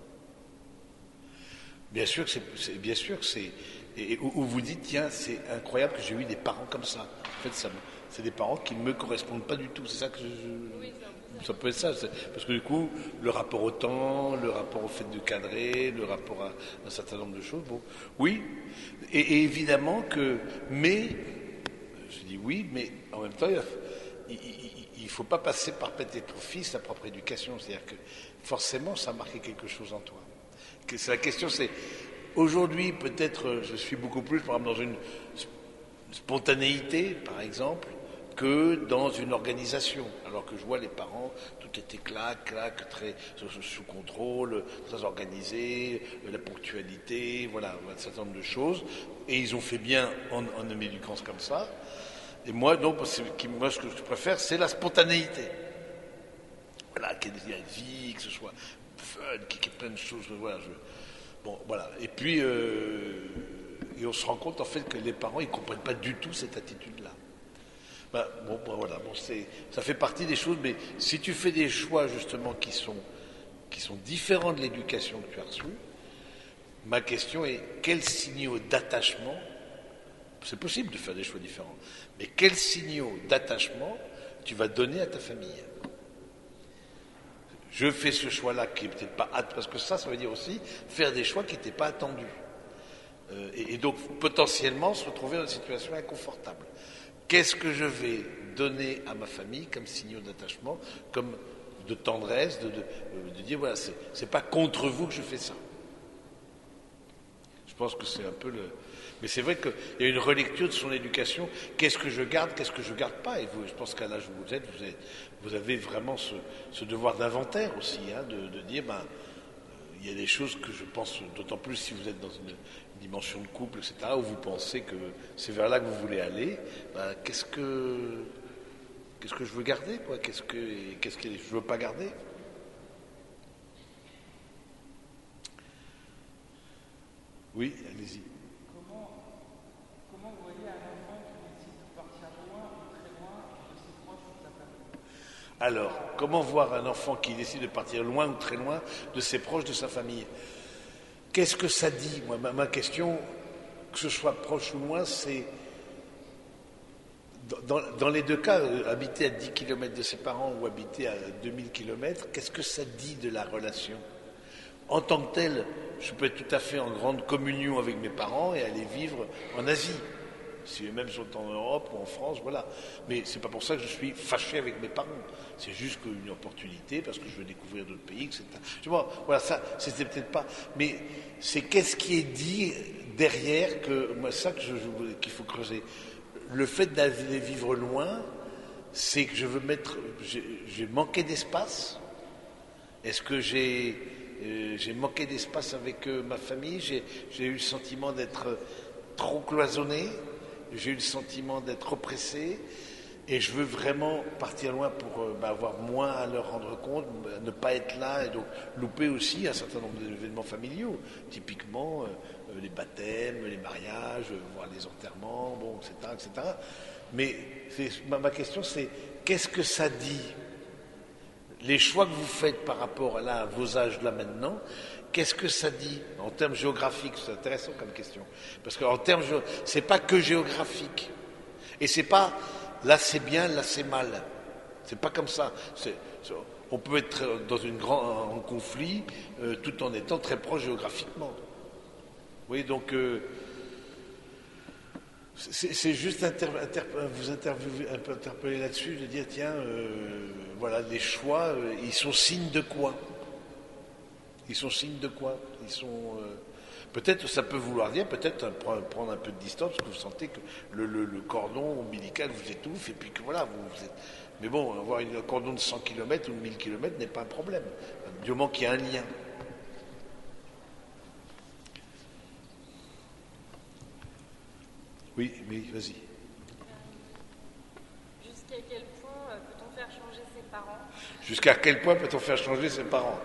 Bien sûr que c'est, c'est- bien sûr que c'est, et où, où vous dites, tiens, c'est incroyable que j'ai eu des parents comme ça. En fait, ça, me- c'est des parents qui ne me correspondent pas du tout. C'est ça que je, oui, c'est un peu je- ça. ça peut être ça. c'est- Parce que du coup, le rapport au temps, le rapport au fait de cadrer, le rapport à un certain nombre de choses, bon, oui. Et, et évidemment que, mais, je dis oui, mais en même temps, il ne faut pas passer par pète et ton fils sa propre éducation. C'est-à-dire que forcément, ça a marqué quelque chose en toi. Que c'est- La question, c'est aujourd'hui, peut-être, euh, je suis beaucoup plus, par exemple, dans une sp- spontanéité, par exemple, que dans une organisation. Alors que je vois les parents, tout était clac, clac, très sous, sous contrôle, très organisé, euh, la ponctualité, voilà, un certain nombre de choses. Et ils ont fait bien en, en m'éduquant comme ça. Et moi, donc, c'est- qui- moi, ce que je préfère, c'est la spontanéité. Voilà, qu'il y ait une vie, que ce soit fun, qu'il y ait plein de choses. Voilà, je, bon, voilà. Et puis, euh, et on se rend compte en fait que les parents, ils comprennent pas du tout cette attitude-là. Ben, bon, ben, voilà, bon, c'est, ça fait partie des choses. Mais si tu fais des choix justement qui sont, qui sont différents de l'éducation que tu as reçue, ma question est quels signaux d'attachement, c'est possible de faire des choix différents, mais quels signaux d'attachement tu vas donner à ta famille? Je fais ce choix-là qui n'est peut-être pas att- parce que ça, ça veut dire aussi faire des choix qui n'étaient pas attendus. Euh, et, et donc potentiellement se retrouver dans une situation inconfortable. Qu'est-ce que je vais donner à ma famille comme signaux d'attachement, comme de tendresse, de, de, euh, de dire voilà, c'est, c'est pas contre vous que je fais ça. Je pense que c'est un peu le. Mais c'est vrai qu'il y a une relecture de son éducation. Qu'est-ce que je garde, qu'est-ce que je garde pas? Et vous, je pense qu'à l'âge où vous êtes, vous avez, vous avez vraiment ce, ce devoir d'inventaire aussi, hein, de, de dire, ben, euh, il y a des choses que je pense, d'autant plus si vous êtes dans une, une dimension de couple, et cetera, où vous pensez que c'est vers là que vous voulez aller. Ben, qu'est-ce que, qu'est-ce que je veux garder, quoi? Qu'est-ce que, et qu'est-ce que je veux pas garder? Oui, allez-y. Comment vous voyez un enfant qui décide de partir loin ou très loin de ses proches ou de sa famille? Alors, comment voir un enfant qui décide de partir loin ou très loin de ses proches, de sa famille? Qu'est-ce que ça dit? Moi, ma, ma question, que ce soit proche ou loin, c'est dans, dans les deux cas, euh, habiter à dix kilomètres de ses parents ou habiter à deux mille kilomètres, qu'est-ce que ça dit de la relation? En tant que tel, je peux être tout à fait en grande communion avec mes parents et aller vivre en Asie. Si eux-mêmes sont en Europe ou en France, voilà. Mais c'est pas pour ça que je suis fâché avec mes parents. C'est juste une opportunité parce que je veux découvrir d'autres pays, et cetera. Tu vois, voilà, ça, c'était peut-être pas. Mais c'est qu'est-ce qui est dit derrière que moi, ça que je, je- qu'il faut creuser. Le fait d'aller vivre loin, c'est que je veux mettre, j'ai, j'ai manqué d'espace. Est-ce que j'ai euh, j'ai manqué d'espace avec euh, ma famille? J'ai j'ai eu le sentiment d'être euh, trop cloisonné. J'ai eu le sentiment d'être oppressé. Et je veux vraiment partir loin pour euh, bah, avoir moins à leur rendre compte, bah, ne pas être là et donc louper aussi un certain nombre d'événements familiaux. Typiquement euh, euh, les baptêmes, les mariages, euh, voir les enterrements, bon, et cetera, et cetera. Mais c'est- ma, ma question c'est qu'est-ce que ça dit? Les choix que vous faites par rapport à, là, à vos âges là maintenant, qu'est-ce que ça dit en termes géographiques? C'est intéressant comme question. Parce qu'en termes géo- c'est pas que géographique. Et c'est pas là c'est bien, là c'est mal. C'est pas comme ça. C'est- c'est- on peut être dans une grande en conflit euh, tout en étant très proche géographiquement. Vous voyez, donc euh, c'est c'est juste inter- inter- vous interviewer, un peu interpeller là-dessus, de dire tiens, euh, voilà, les choix, euh, ils sont signes de quoi? Ils sont signes de quoi? Ils sont euh, peut-être ça peut vouloir dire peut-être prendre, prendre un peu de distance parce que vous sentez que le, le- le cordon ombilical vous étouffe et puis que voilà vous, vous êtes. Mais bon, avoir une- un cordon de cent kilomètres ou de mille kilomètres n'est pas un problème du moment qu'il y a un lien. Oui, oui, vas-y. Jusqu'à quel point euh, peut-on faire changer ses parents? Jusqu'à quel point peut-on faire changer ses parents?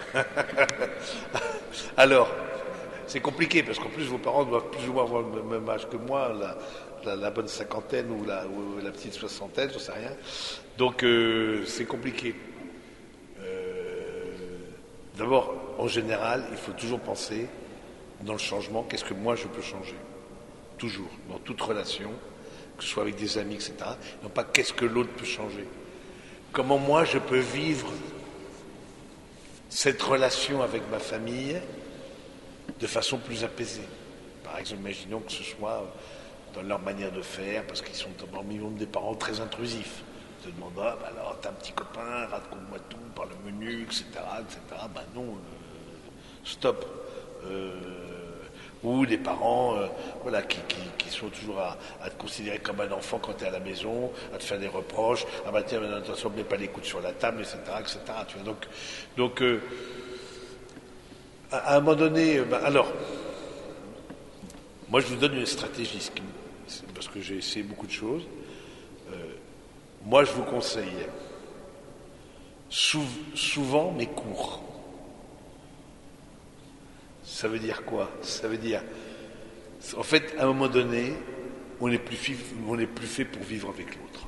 Alors, c'est compliqué parce qu'en plus vos parents doivent plus ou moins avoir le même âge que moi, la, la, la bonne cinquantaine ou la, ou la petite soixantaine, j'en sais rien. Donc euh, c'est compliqué. Euh, D'abord, en général, il faut toujours penser dans le changement, qu'est-ce que moi je peux changer? Toujours, dans toute relation, que ce soit avec des amis, et cetera. Non pas qu'est-ce que l'autre peut changer. Comment moi je peux vivre cette relation avec ma famille de façon plus apaisée. Par exemple, imaginons que ce soit dans leur manière de faire, parce qu'ils sont parmi des parents très intrusifs. Ils te demandent, ah, bah alors t'as un petit copain, raconte-moi tout, parle menu, et cetera, et cetera. Ben non, euh, stop. Euh, ou des parents euh, voilà, qui, qui, qui sont toujours à, à te considérer comme un enfant quand tu es à la maison, à te faire des reproches, ah bah tiens, attention, ne mets pas les coudes sur la table, et cetera, et cetera. Tu vois, donc, donc euh, à, à un moment donné, bah, alors, moi je vous donne une stratégie, parce que j'ai essayé beaucoup de choses. Euh, moi je vous conseille sou, souvent mais court. Ça veut dire quoi? Ça veut dire, en fait, à un moment donné, on n'est plus, on n'est plus fait pour vivre avec l'autre.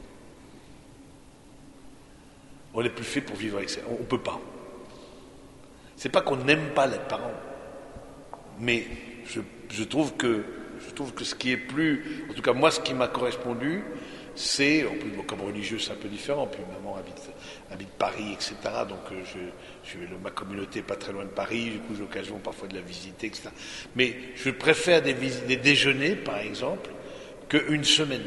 On n'est plus fait pour vivre avec ça. On ne peut pas. C'est pas qu'on n'aime pas les parents, mais je, je trouve que, je trouve que ce qui est plus, en tout cas moi, ce qui m'a correspondu, c'est, en plus, bon, comme religieux, c'est un peu différent. Puis maman habite, habite Paris, et cetera. Donc euh, je, je, ma communauté n'est pas très loin de Paris. Du coup, j'ai l'occasion parfois de la visiter, et cetera. Mais je préfère des, des déjeuners, par exemple, qu'une semaine.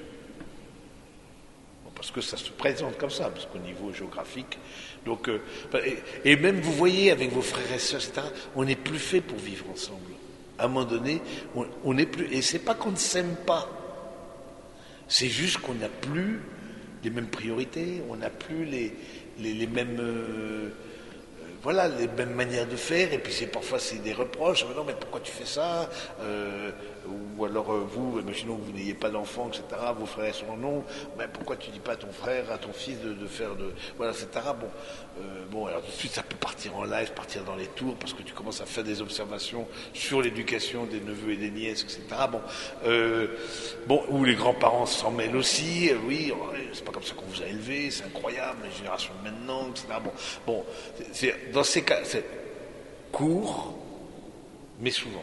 Bon, parce que ça se présente comme ça, parce qu'au niveau géographique. Donc, euh, et, et même, vous voyez, avec vos frères et sœurs, et cetera, on n'est plus fait pour vivre ensemble. À un moment donné, on n'est plus. Et c'est pas qu'on ne s'aime pas. C'est juste qu'on n'a plus les mêmes priorités, on n'a plus les, les, les mêmes euh, voilà, les mêmes manières de faire, et puis c'est parfois c'est des reproches, non mais pourquoi tu fais ça, euh, ou alors euh, vous, imaginons que vous n'ayez pas d'enfants, et cetera, vos frères sont non, mais pourquoi tu dis pas à ton frère, à ton fils de, de faire de, voilà, et cetera. Bon, euh, bon, alors tout de suite ça peut partir en live, partir dans les tours, parce que tu commences à faire des observations sur l'éducation des neveux et des nièces, et cetera. Bon, euh, bon, où les grands-parents s'en mêlent aussi, euh, oui, c'est pas comme ça qu'on vous a élevé, c'est incroyable, les générations de maintenant, et cetera. Bon, bon, c'est dans ces cas, c'est court, mais souvent.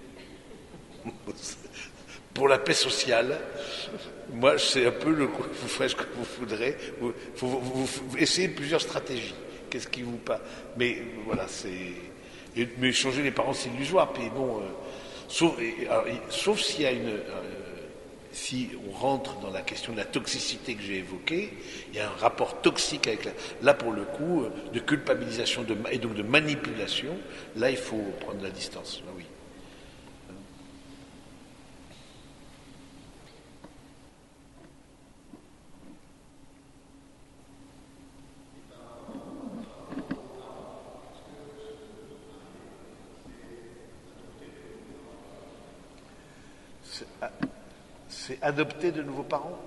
Pour la paix sociale, moi, c'est un peu le. Vous ferez ce que vous voudrez. Vous, vous, vous, vous essayez plusieurs stratégies. Qu'est-ce qui vous pas. Mais voilà, c'est. Et, mais changer les parents, c'est illusoire. Puis bon, euh, sauf, et, alors, sauf s'il y a une. Euh, si on rentre dans la question de la toxicité que j'ai évoquée, il y a un rapport toxique avec la, là pour le coup, de culpabilisation de, et donc de manipulation, là il faut prendre la distance, là, oui. C'est, C'est adopter de nouveaux parents?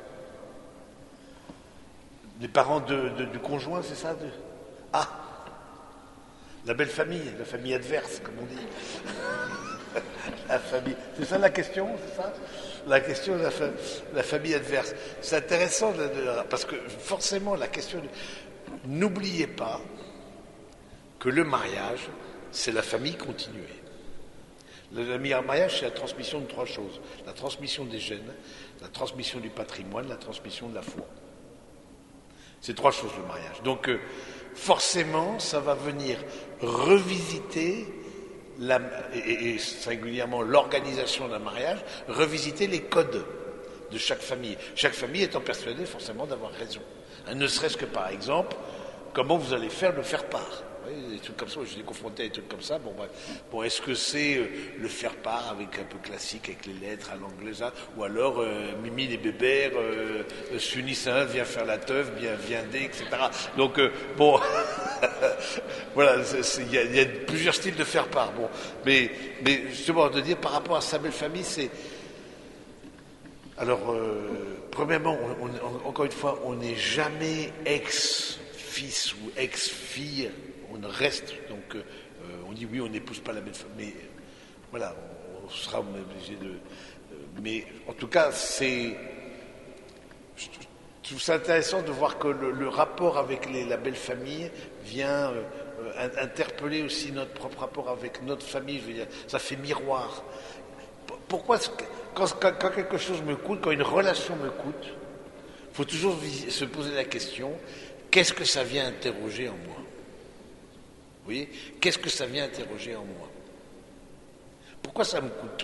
Les parents de, de, du conjoint, c'est ça de... Ah, la belle famille, la famille adverse, comme on dit. La famille. C'est ça la question, c'est ça? La question de la, fa... la famille adverse. C'est intéressant, de, de... parce que forcément, la question... De... N'oubliez pas que le mariage, c'est la famille continuée. Le mariage, c'est la transmission de trois choses. La transmission des gènes, la transmission du patrimoine, la transmission de la foi. C'est trois choses, le mariage. Donc, euh, forcément, ça va venir revisiter, la, et, et singulièrement l'organisation d'un mariage, revisiter les codes de chaque famille. Chaque famille étant persuadée, forcément, d'avoir raison. Hein, ne serait-ce que, par exemple, comment vous allez faire le faire-part. Oui, des trucs comme ça, je suis confronté à des trucs comme ça. Bon, bref. Bon, est-ce que c'est euh, le faire-part avec un peu classique, avec les lettres à l'anglaise, hein, ou alors euh, Mimi les bébères, euh, Sunissin vient faire la teuf, bien viendé, et cetera. Donc, euh, bon, voilà, il y, y a plusieurs styles de faire-part. Bon, mais, mais justement, de dire par rapport à sa belle famille, c'est. Alors, euh, premièrement, on, on, encore une fois, on n'est jamais ex ex-fils ou ex-fille, on reste, donc euh, on dit oui, on n'épouse pas la belle femme, mais voilà, on, on sera obligé de... Euh, mais en tout cas, c'est... Je trouve ça intéressant de voir que le, le rapport avec les, la belle famille vient euh, euh, interpeller aussi notre propre rapport avec notre famille, je veux dire, ça fait miroir. Pourquoi, quand, quand, quand quelque chose me coûte, quand une relation me coûte, il faut toujours se poser la question, qu'est-ce que ça vient interroger en moi? Vous voyez? Qu'est-ce que ça vient interroger en moi? Pourquoi ça me coûte?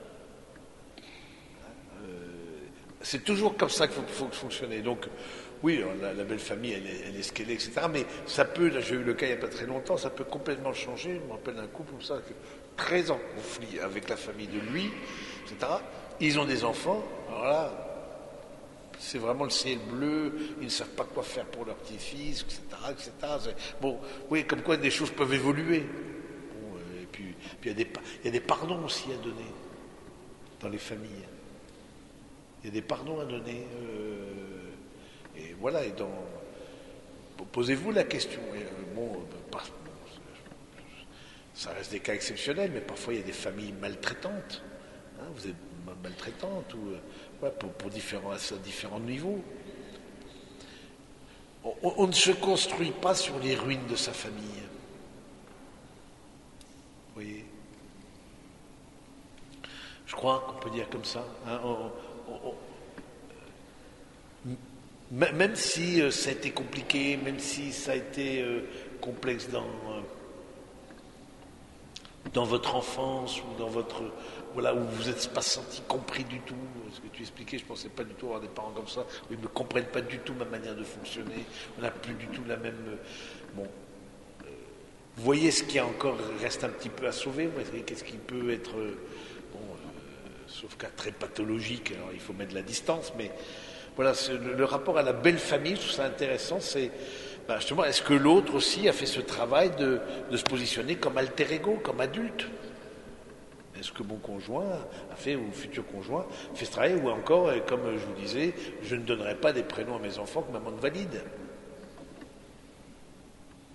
euh, C'est toujours comme ça qu'il faut, faut fonctionner. Donc, oui, la, la belle famille, elle est, elle est ce qu'elle est, et cetera. Mais ça peut, là j'ai eu le cas il n'y a pas très longtemps, ça peut complètement changer. Je me rappelle d'un couple comme ça, très en conflit avec la famille de lui, et cetera. Ils ont des enfants, alors là, c'est vraiment le ciel bleu, ils ne savent pas quoi faire pour leur petit-fils, et cetera, et cetera. Bon, oui, comme quoi des choses peuvent évoluer. Bon, et puis, puis il, y a des, il y a des pardons aussi à donner dans les familles. Il y a des pardons à donner. Euh, et voilà, et dans... Posez-vous la question. Et, euh, bon, bon, ça reste des cas exceptionnels, mais parfois il y a des familles maltraitantes. Hein, vous êtes maltraitante ou... Ouais, pour, pour différents, à différents niveaux. On, on ne se construit pas sur les ruines de sa famille. Vous voyez? Je crois qu'on peut dire comme ça. Hein, on, on, on, même si euh, ça a été compliqué, même si ça a été euh, complexe dans, euh, dans votre enfance ou dans votre... Voilà, où vous n'êtes pas senti compris du tout. Ce que tu expliquais, je ne pensais pas du tout avoir des parents comme ça, où ils ne me comprennent pas du tout ma manière de fonctionner. On n'a plus du tout la même... Bon. Euh, vous voyez ce qui a encore reste un petit peu à sauver. Qu'est-ce qui peut être... Bon, euh, sauf cas très pathologique, alors il faut mettre de la distance, mais voilà, le, le rapport à la belle famille, je trouve ça intéressant, c'est... Ben justement, est-ce que l'autre aussi a fait ce travail de, de se positionner comme alter ego, comme adulte? Est-ce que mon conjoint a fait, ou futur conjoint, fait ce travail, ou encore, comme je vous disais, je ne donnerai pas des prénoms à mes enfants que maman ne valide.